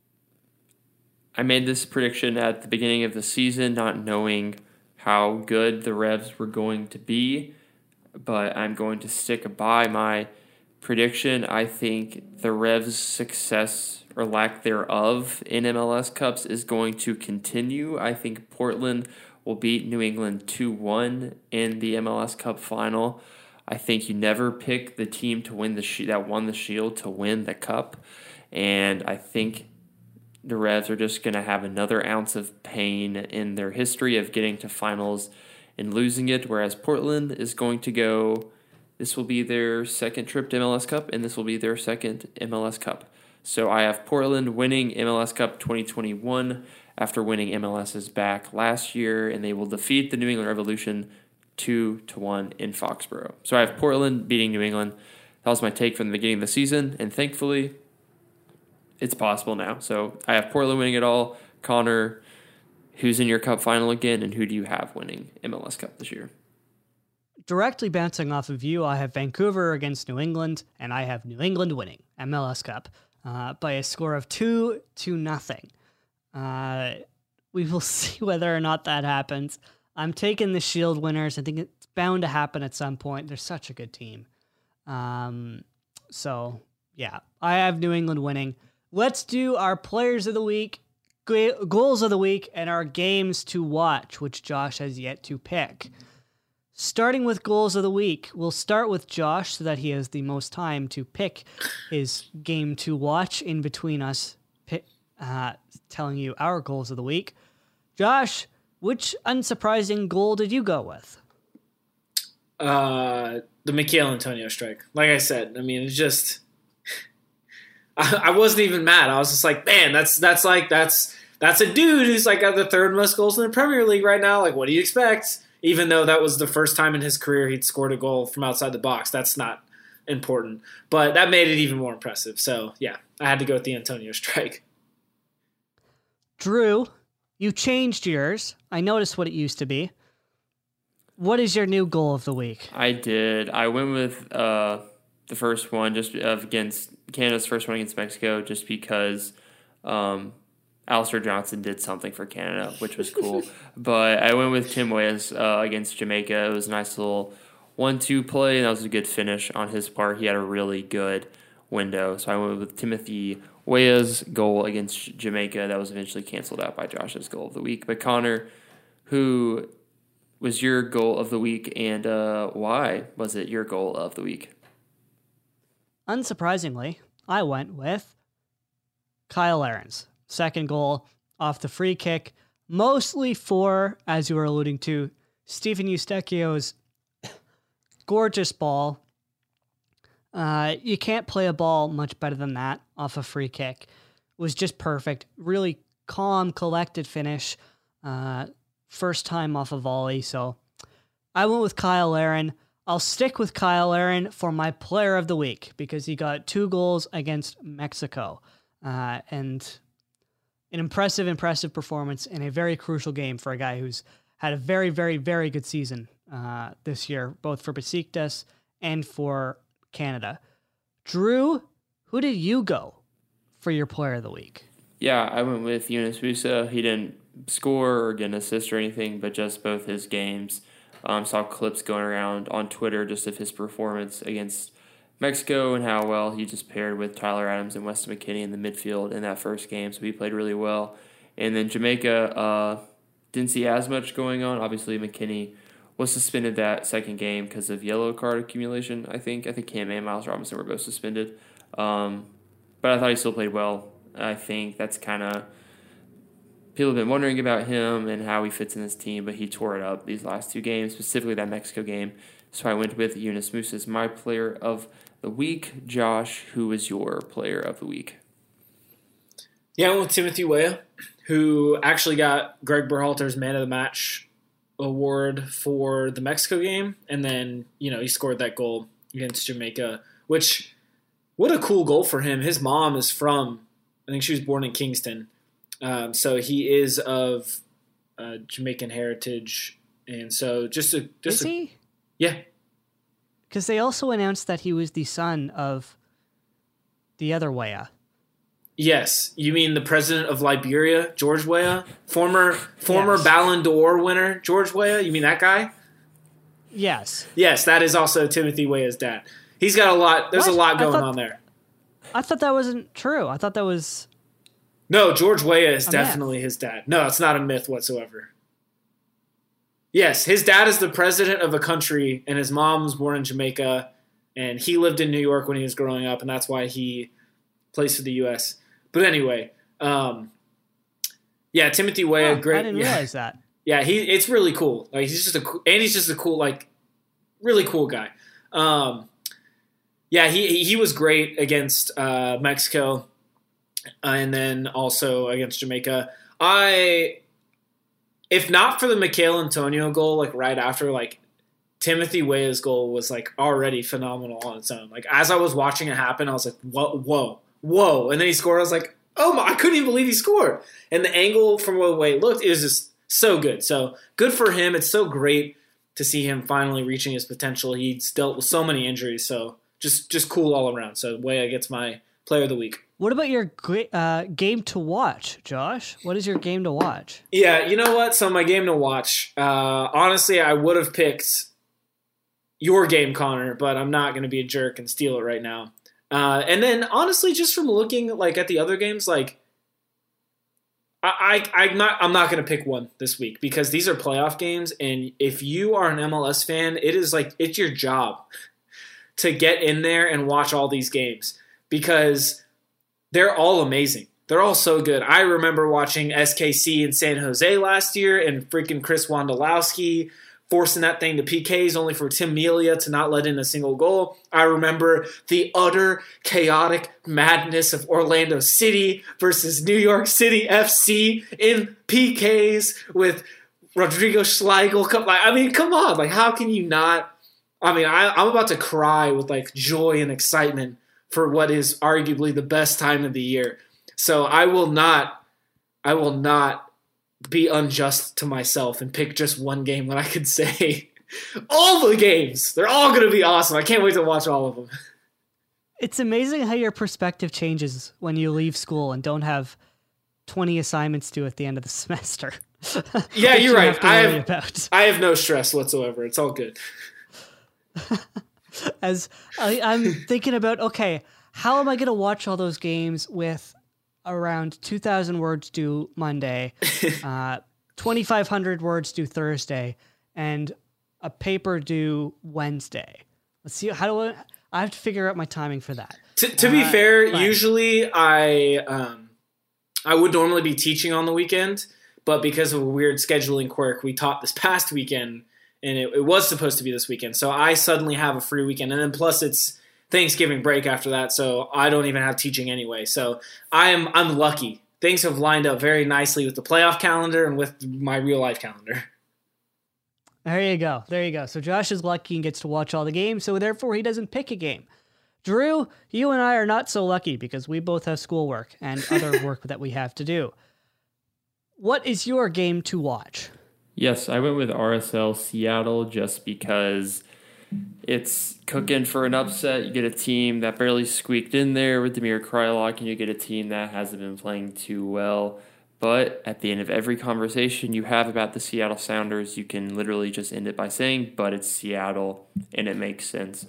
I made this prediction at the beginning of the season, not knowing how good the Revs were going to be, but I'm going to stick by my prediction. I think the Revs' success or lack thereof in M L S Cups is going to continue. I think Portland will beat New England two one in the M L S Cup final. I think you never pick the team to win the sh- that won the Shield to win the Cup, and I think the Revs are just going to have another ounce of pain in their history of getting to finals and losing it, whereas Portland is going to go, this will be their second trip to M L S Cup, and this will be their second M L S Cup. So I have Portland winning M L S Cup twenty twenty-one after winning M L S's back last year, and they will defeat the New England Revolution two to one in Foxborough. So I have Portland beating New England. That was my take from the beginning of the season, and thankfully it's possible now. So I have Portland winning it all. Connor, who's in your Cup final again, and who do you have winning M L S Cup this year? Directly bouncing off of you, I have Vancouver against New England, and I have New England winning M L S Cup uh, by a score of two to nothing. Uh, we will see whether or not that happens. I'm taking the Shield winners. I think it's bound to happen at some point. They're such a good team. Um, so, yeah, I have New England winning. Let's do our players of the week, goals of the week, and our games to watch, which Josh has yet to pick. Starting with goals of the week, we'll start with Josh so that he has the most time to pick his game to watch in between us pick, uh, telling you our goals of the week. Josh, which unsurprising goal did you go with? Uh, the Michail Antonio strike. Like I said, I mean, it's just I, I wasn't even mad. I was just like, man, that's that's like that's that's a dude who's like got the third most goals in the Premier League right now. Like, what do you expect? Even though that was the first time in his career he'd scored a goal from outside the box. That's not important. But that made it even more impressive. So, yeah, I had to go with the Antonio strike. Drew, you changed yours. I noticed what it used to be. What is your new goal of the week? I did. I went with uh, the first one just of against Canada's first one against Mexico, just because um, Alistair Johnson did something for Canada, which was cool. But I went with Tim Weah's uh, against Jamaica. It was a nice little one two play, and that was a good finish on his part. He had a really good window. So I went with Timothy Weah's goal against Jamaica. That was eventually canceled out by Josh's goal of the week. But Connor, who was your goal of the week, and uh, why was it your goal of the week? Unsurprisingly, I went with Kyle Aarons. Second goal off the free kick, mostly for, as you were alluding to, Stephen Eustachio's gorgeous ball. Uh, you can't play a ball much better than that off a free kick. It was just perfect. Really calm, collected finish. Uh, first time off a volley. So I went with Kyle Aaron. I'll stick with Kyle Aaron for my player of the week because he got two goals against Mexico. Uh, and an impressive, impressive performance in a very crucial game for a guy who's had a very, very, very good season uh, this year, both for Besiktas and for Canada. Drew, who did you go for your player of the week? Yeah, I went with Yunus Musa. He didn't score or get an assist or anything, but just both his games Um, saw clips going around on Twitter just of his performance against Mexico and how well he just paired with Tyler Adams and Weston McKennie in the midfield in that first game. So he played really well. And then Jamaica uh, didn't see as much going on. Obviously, McKennie was suspended that second game because of yellow card accumulation, I think. I think Cam and Miles Robinson were both suspended. Um, but I thought he still played well. I think that's kind of – people have been wondering about him and how he fits in this team, but he tore it up these last two games, specifically that Mexico game. So I went with Yunus Musa as my player of the week. Josh, who is your player of the week? Yeah, I went with Timothy Weah, who actually got Greg Berhalter's Man of the Match award for the Mexico game. And then, you know, he scored that goal against Jamaica, which, what a cool goal for him. His mom is from, I think she was born in Kingston. Um, so he is of uh, Jamaican heritage. And so just a... Just Is a, he? Yeah. Because they also announced that he was the son of the other Weah. Yes. You mean the president of Liberia, George Weah? Former former Yes. Ballon d'Or winner, George Weah? You mean that guy? Yes. Yes, that is also Timothy Weah's dad. He's got a lot. There's What? a lot I going thought- on there. I thought that wasn't true. I thought that was... No, George Weah is A definitely his dad. No, it's not a myth whatsoever. Yes, his dad is the president of a country, and his mom was born in Jamaica, and he lived in New York when he was growing up, and that's why he plays for the U S. But anyway, um, yeah, Timothy Weah, Huh, great. I didn't yeah. realize that. Yeah, he it's really cool. Like he's just a cool, and he's just a cool, like really cool guy. Um, yeah, he he was great against uh, Mexico, uh, and then also against Jamaica. I, if not for the Michail Antonio goal, like right after, like Timothy Weah's goal was like already phenomenal on its own. Like as I was watching it happen, I was like, whoa, whoa, whoa, and then he scored. I was like, oh my, I couldn't even believe he scored. And the angle from the way it looked, it was just so good. So good for him. It's so great to see him finally reaching his potential. He's dealt with so many injuries, so just just cool all around. So Weah gets my player of the week. What about your gra- uh, game to watch, Josh? What is your game to watch? Yeah, you know what? So my game to watch, uh, honestly, I would have picked your game, Connor, but I'm not going to be a jerk and steal it right now. Uh, and then, honestly, just from looking like at the other games, like I, I I'm not I'm not going to pick one this week because these are playoff games, and if you are an M L S fan, it is like it's your job to get in there and watch all these games because they're all amazing. They're all so good. I remember watching S K C in San Jose last year and freaking Chris Wondolowski forcing that thing to P Ks only for Tim Melia to not let in a single goal. I remember the utter chaotic madness of Orlando City versus New York City F C in P Ks with Rodrigo Schlegel. I mean, come on. Like, how can you not? I mean, I, I'm about to cry with like joy and excitement for what is arguably the best time of the year. So I will not, I will not be unjust to myself and pick just one game when I could say all the games. They're all going to be awesome. I can't wait to watch all of them. It's amazing how your perspective changes when you leave school and don't have twenty assignments due at the end of the semester. Yeah, That you're you right. have to I worry have, about. I have no stress whatsoever. It's all good. As I, I'm thinking about, okay, how am I going to watch all those games with around two thousand words due Monday, uh, twenty-five hundred words due Thursday, and a paper due Wednesday? Let's see. How do I? I have to figure out my timing for that. To, to be Uh, fair, fine. usually I um, I would normally be teaching on the weekend, but because of a weird scheduling quirk, we taught this past weekend, and it, it was supposed to be this weekend. So I suddenly have a free weekend, and then plus it's Thanksgiving break after that, so I don't even have teaching anyway. So I am I'm lucky. Things have lined up very nicely with the playoff calendar and with my real life calendar. There you go. There you go. So Josh is lucky and gets to watch all the games, so therefore he doesn't pick a game. Drew, you and I are not so lucky because we both have schoolwork and other work that we have to do. What is your game to watch? Yes, I went with R S L Seattle just because it's cooking for an upset. You get a team that barely squeaked in there with Damir Kreilach, and you get a team that hasn't been playing too well. But at the end of every conversation you have about the Seattle Sounders, you can literally just end it by saying, but it's Seattle, and it makes sense.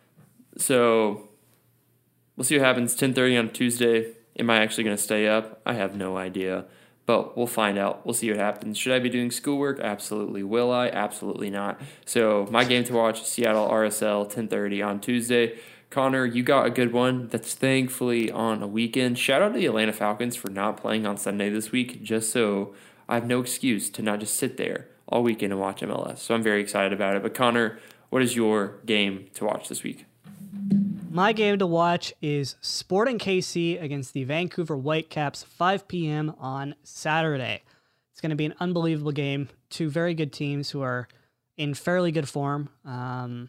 So we'll see what happens. ten thirty on Tuesday. Am I actually going to stay up? I have no idea. But we'll find out. We'll see what happens. Should I be doing schoolwork? Absolutely. Will I? Absolutely not. So my game to watch, Seattle R S L, ten thirty on Tuesday. Connor, you got a good one that's thankfully on a weekend. Shout out to the Atlanta Falcons for not playing on Sunday this week, just so I have no excuse to not just sit there all weekend and watch M L S. So I'm very excited about it. But Connor, what is your game to watch this week? My game to watch is Sporting K C against the Vancouver Whitecaps, five p.m. on Saturday. It's going to be an unbelievable game. Two very good teams who are in fairly good form. Um,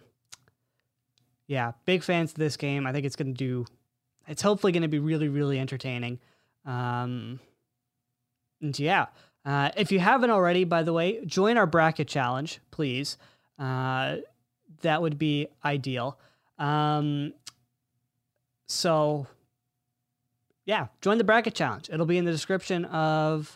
yeah, big fans of this game. I think it's going to do, it's hopefully going to be really, really entertaining. Um, and yeah, uh, if you haven't already, by the way, join our bracket challenge, please. Uh, that would be ideal. Um, So, yeah, join the bracket challenge. It'll be in the description of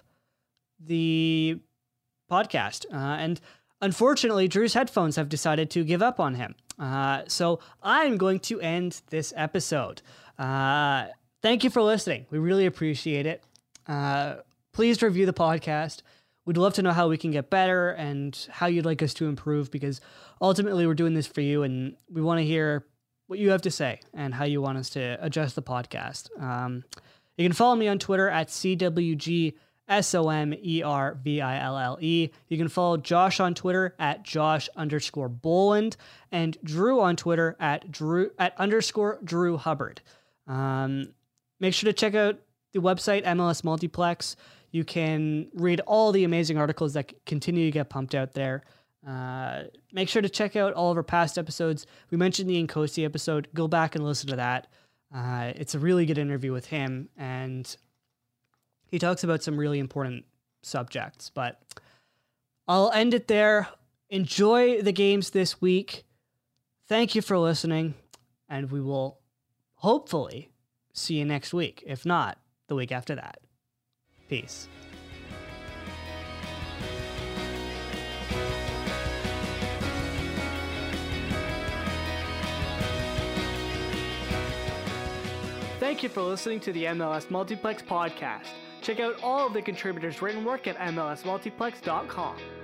the podcast. Uh, and unfortunately, Drew's headphones have decided to give up on him. Uh, so I'm going to end this episode. Uh, thank you for listening. We really appreciate it. Uh, please review the podcast. We'd love to know how we can get better and how you'd like us to improve, because ultimately we're doing this for you and we want to hear what you have to say and how you want us to adjust the podcast. Um, you can follow me on Twitter at C W G S O M E R V I L L E. You can follow Josh on Twitter at Josh underscore Boland and Drew on Twitter at Drew at underscore Drew Hubbard. Um, make sure to check out the website M L S Multiplex. You can read all the amazing articles that continue to get pumped out there. Uh, make sure to check out all of our past episodes. We mentioned the Nkosi episode. Go back and listen to that. Uh, it's a really good interview with him, and he talks about some really important subjects. But I'll end it there. Enjoy the games this week. Thank you for listening, and we will hopefully see you next week. If not, the week after that. Peace. Thank you for listening to the M L S Multiplex podcast. Check out all of the contributors' written work at M L S multiplex dot com.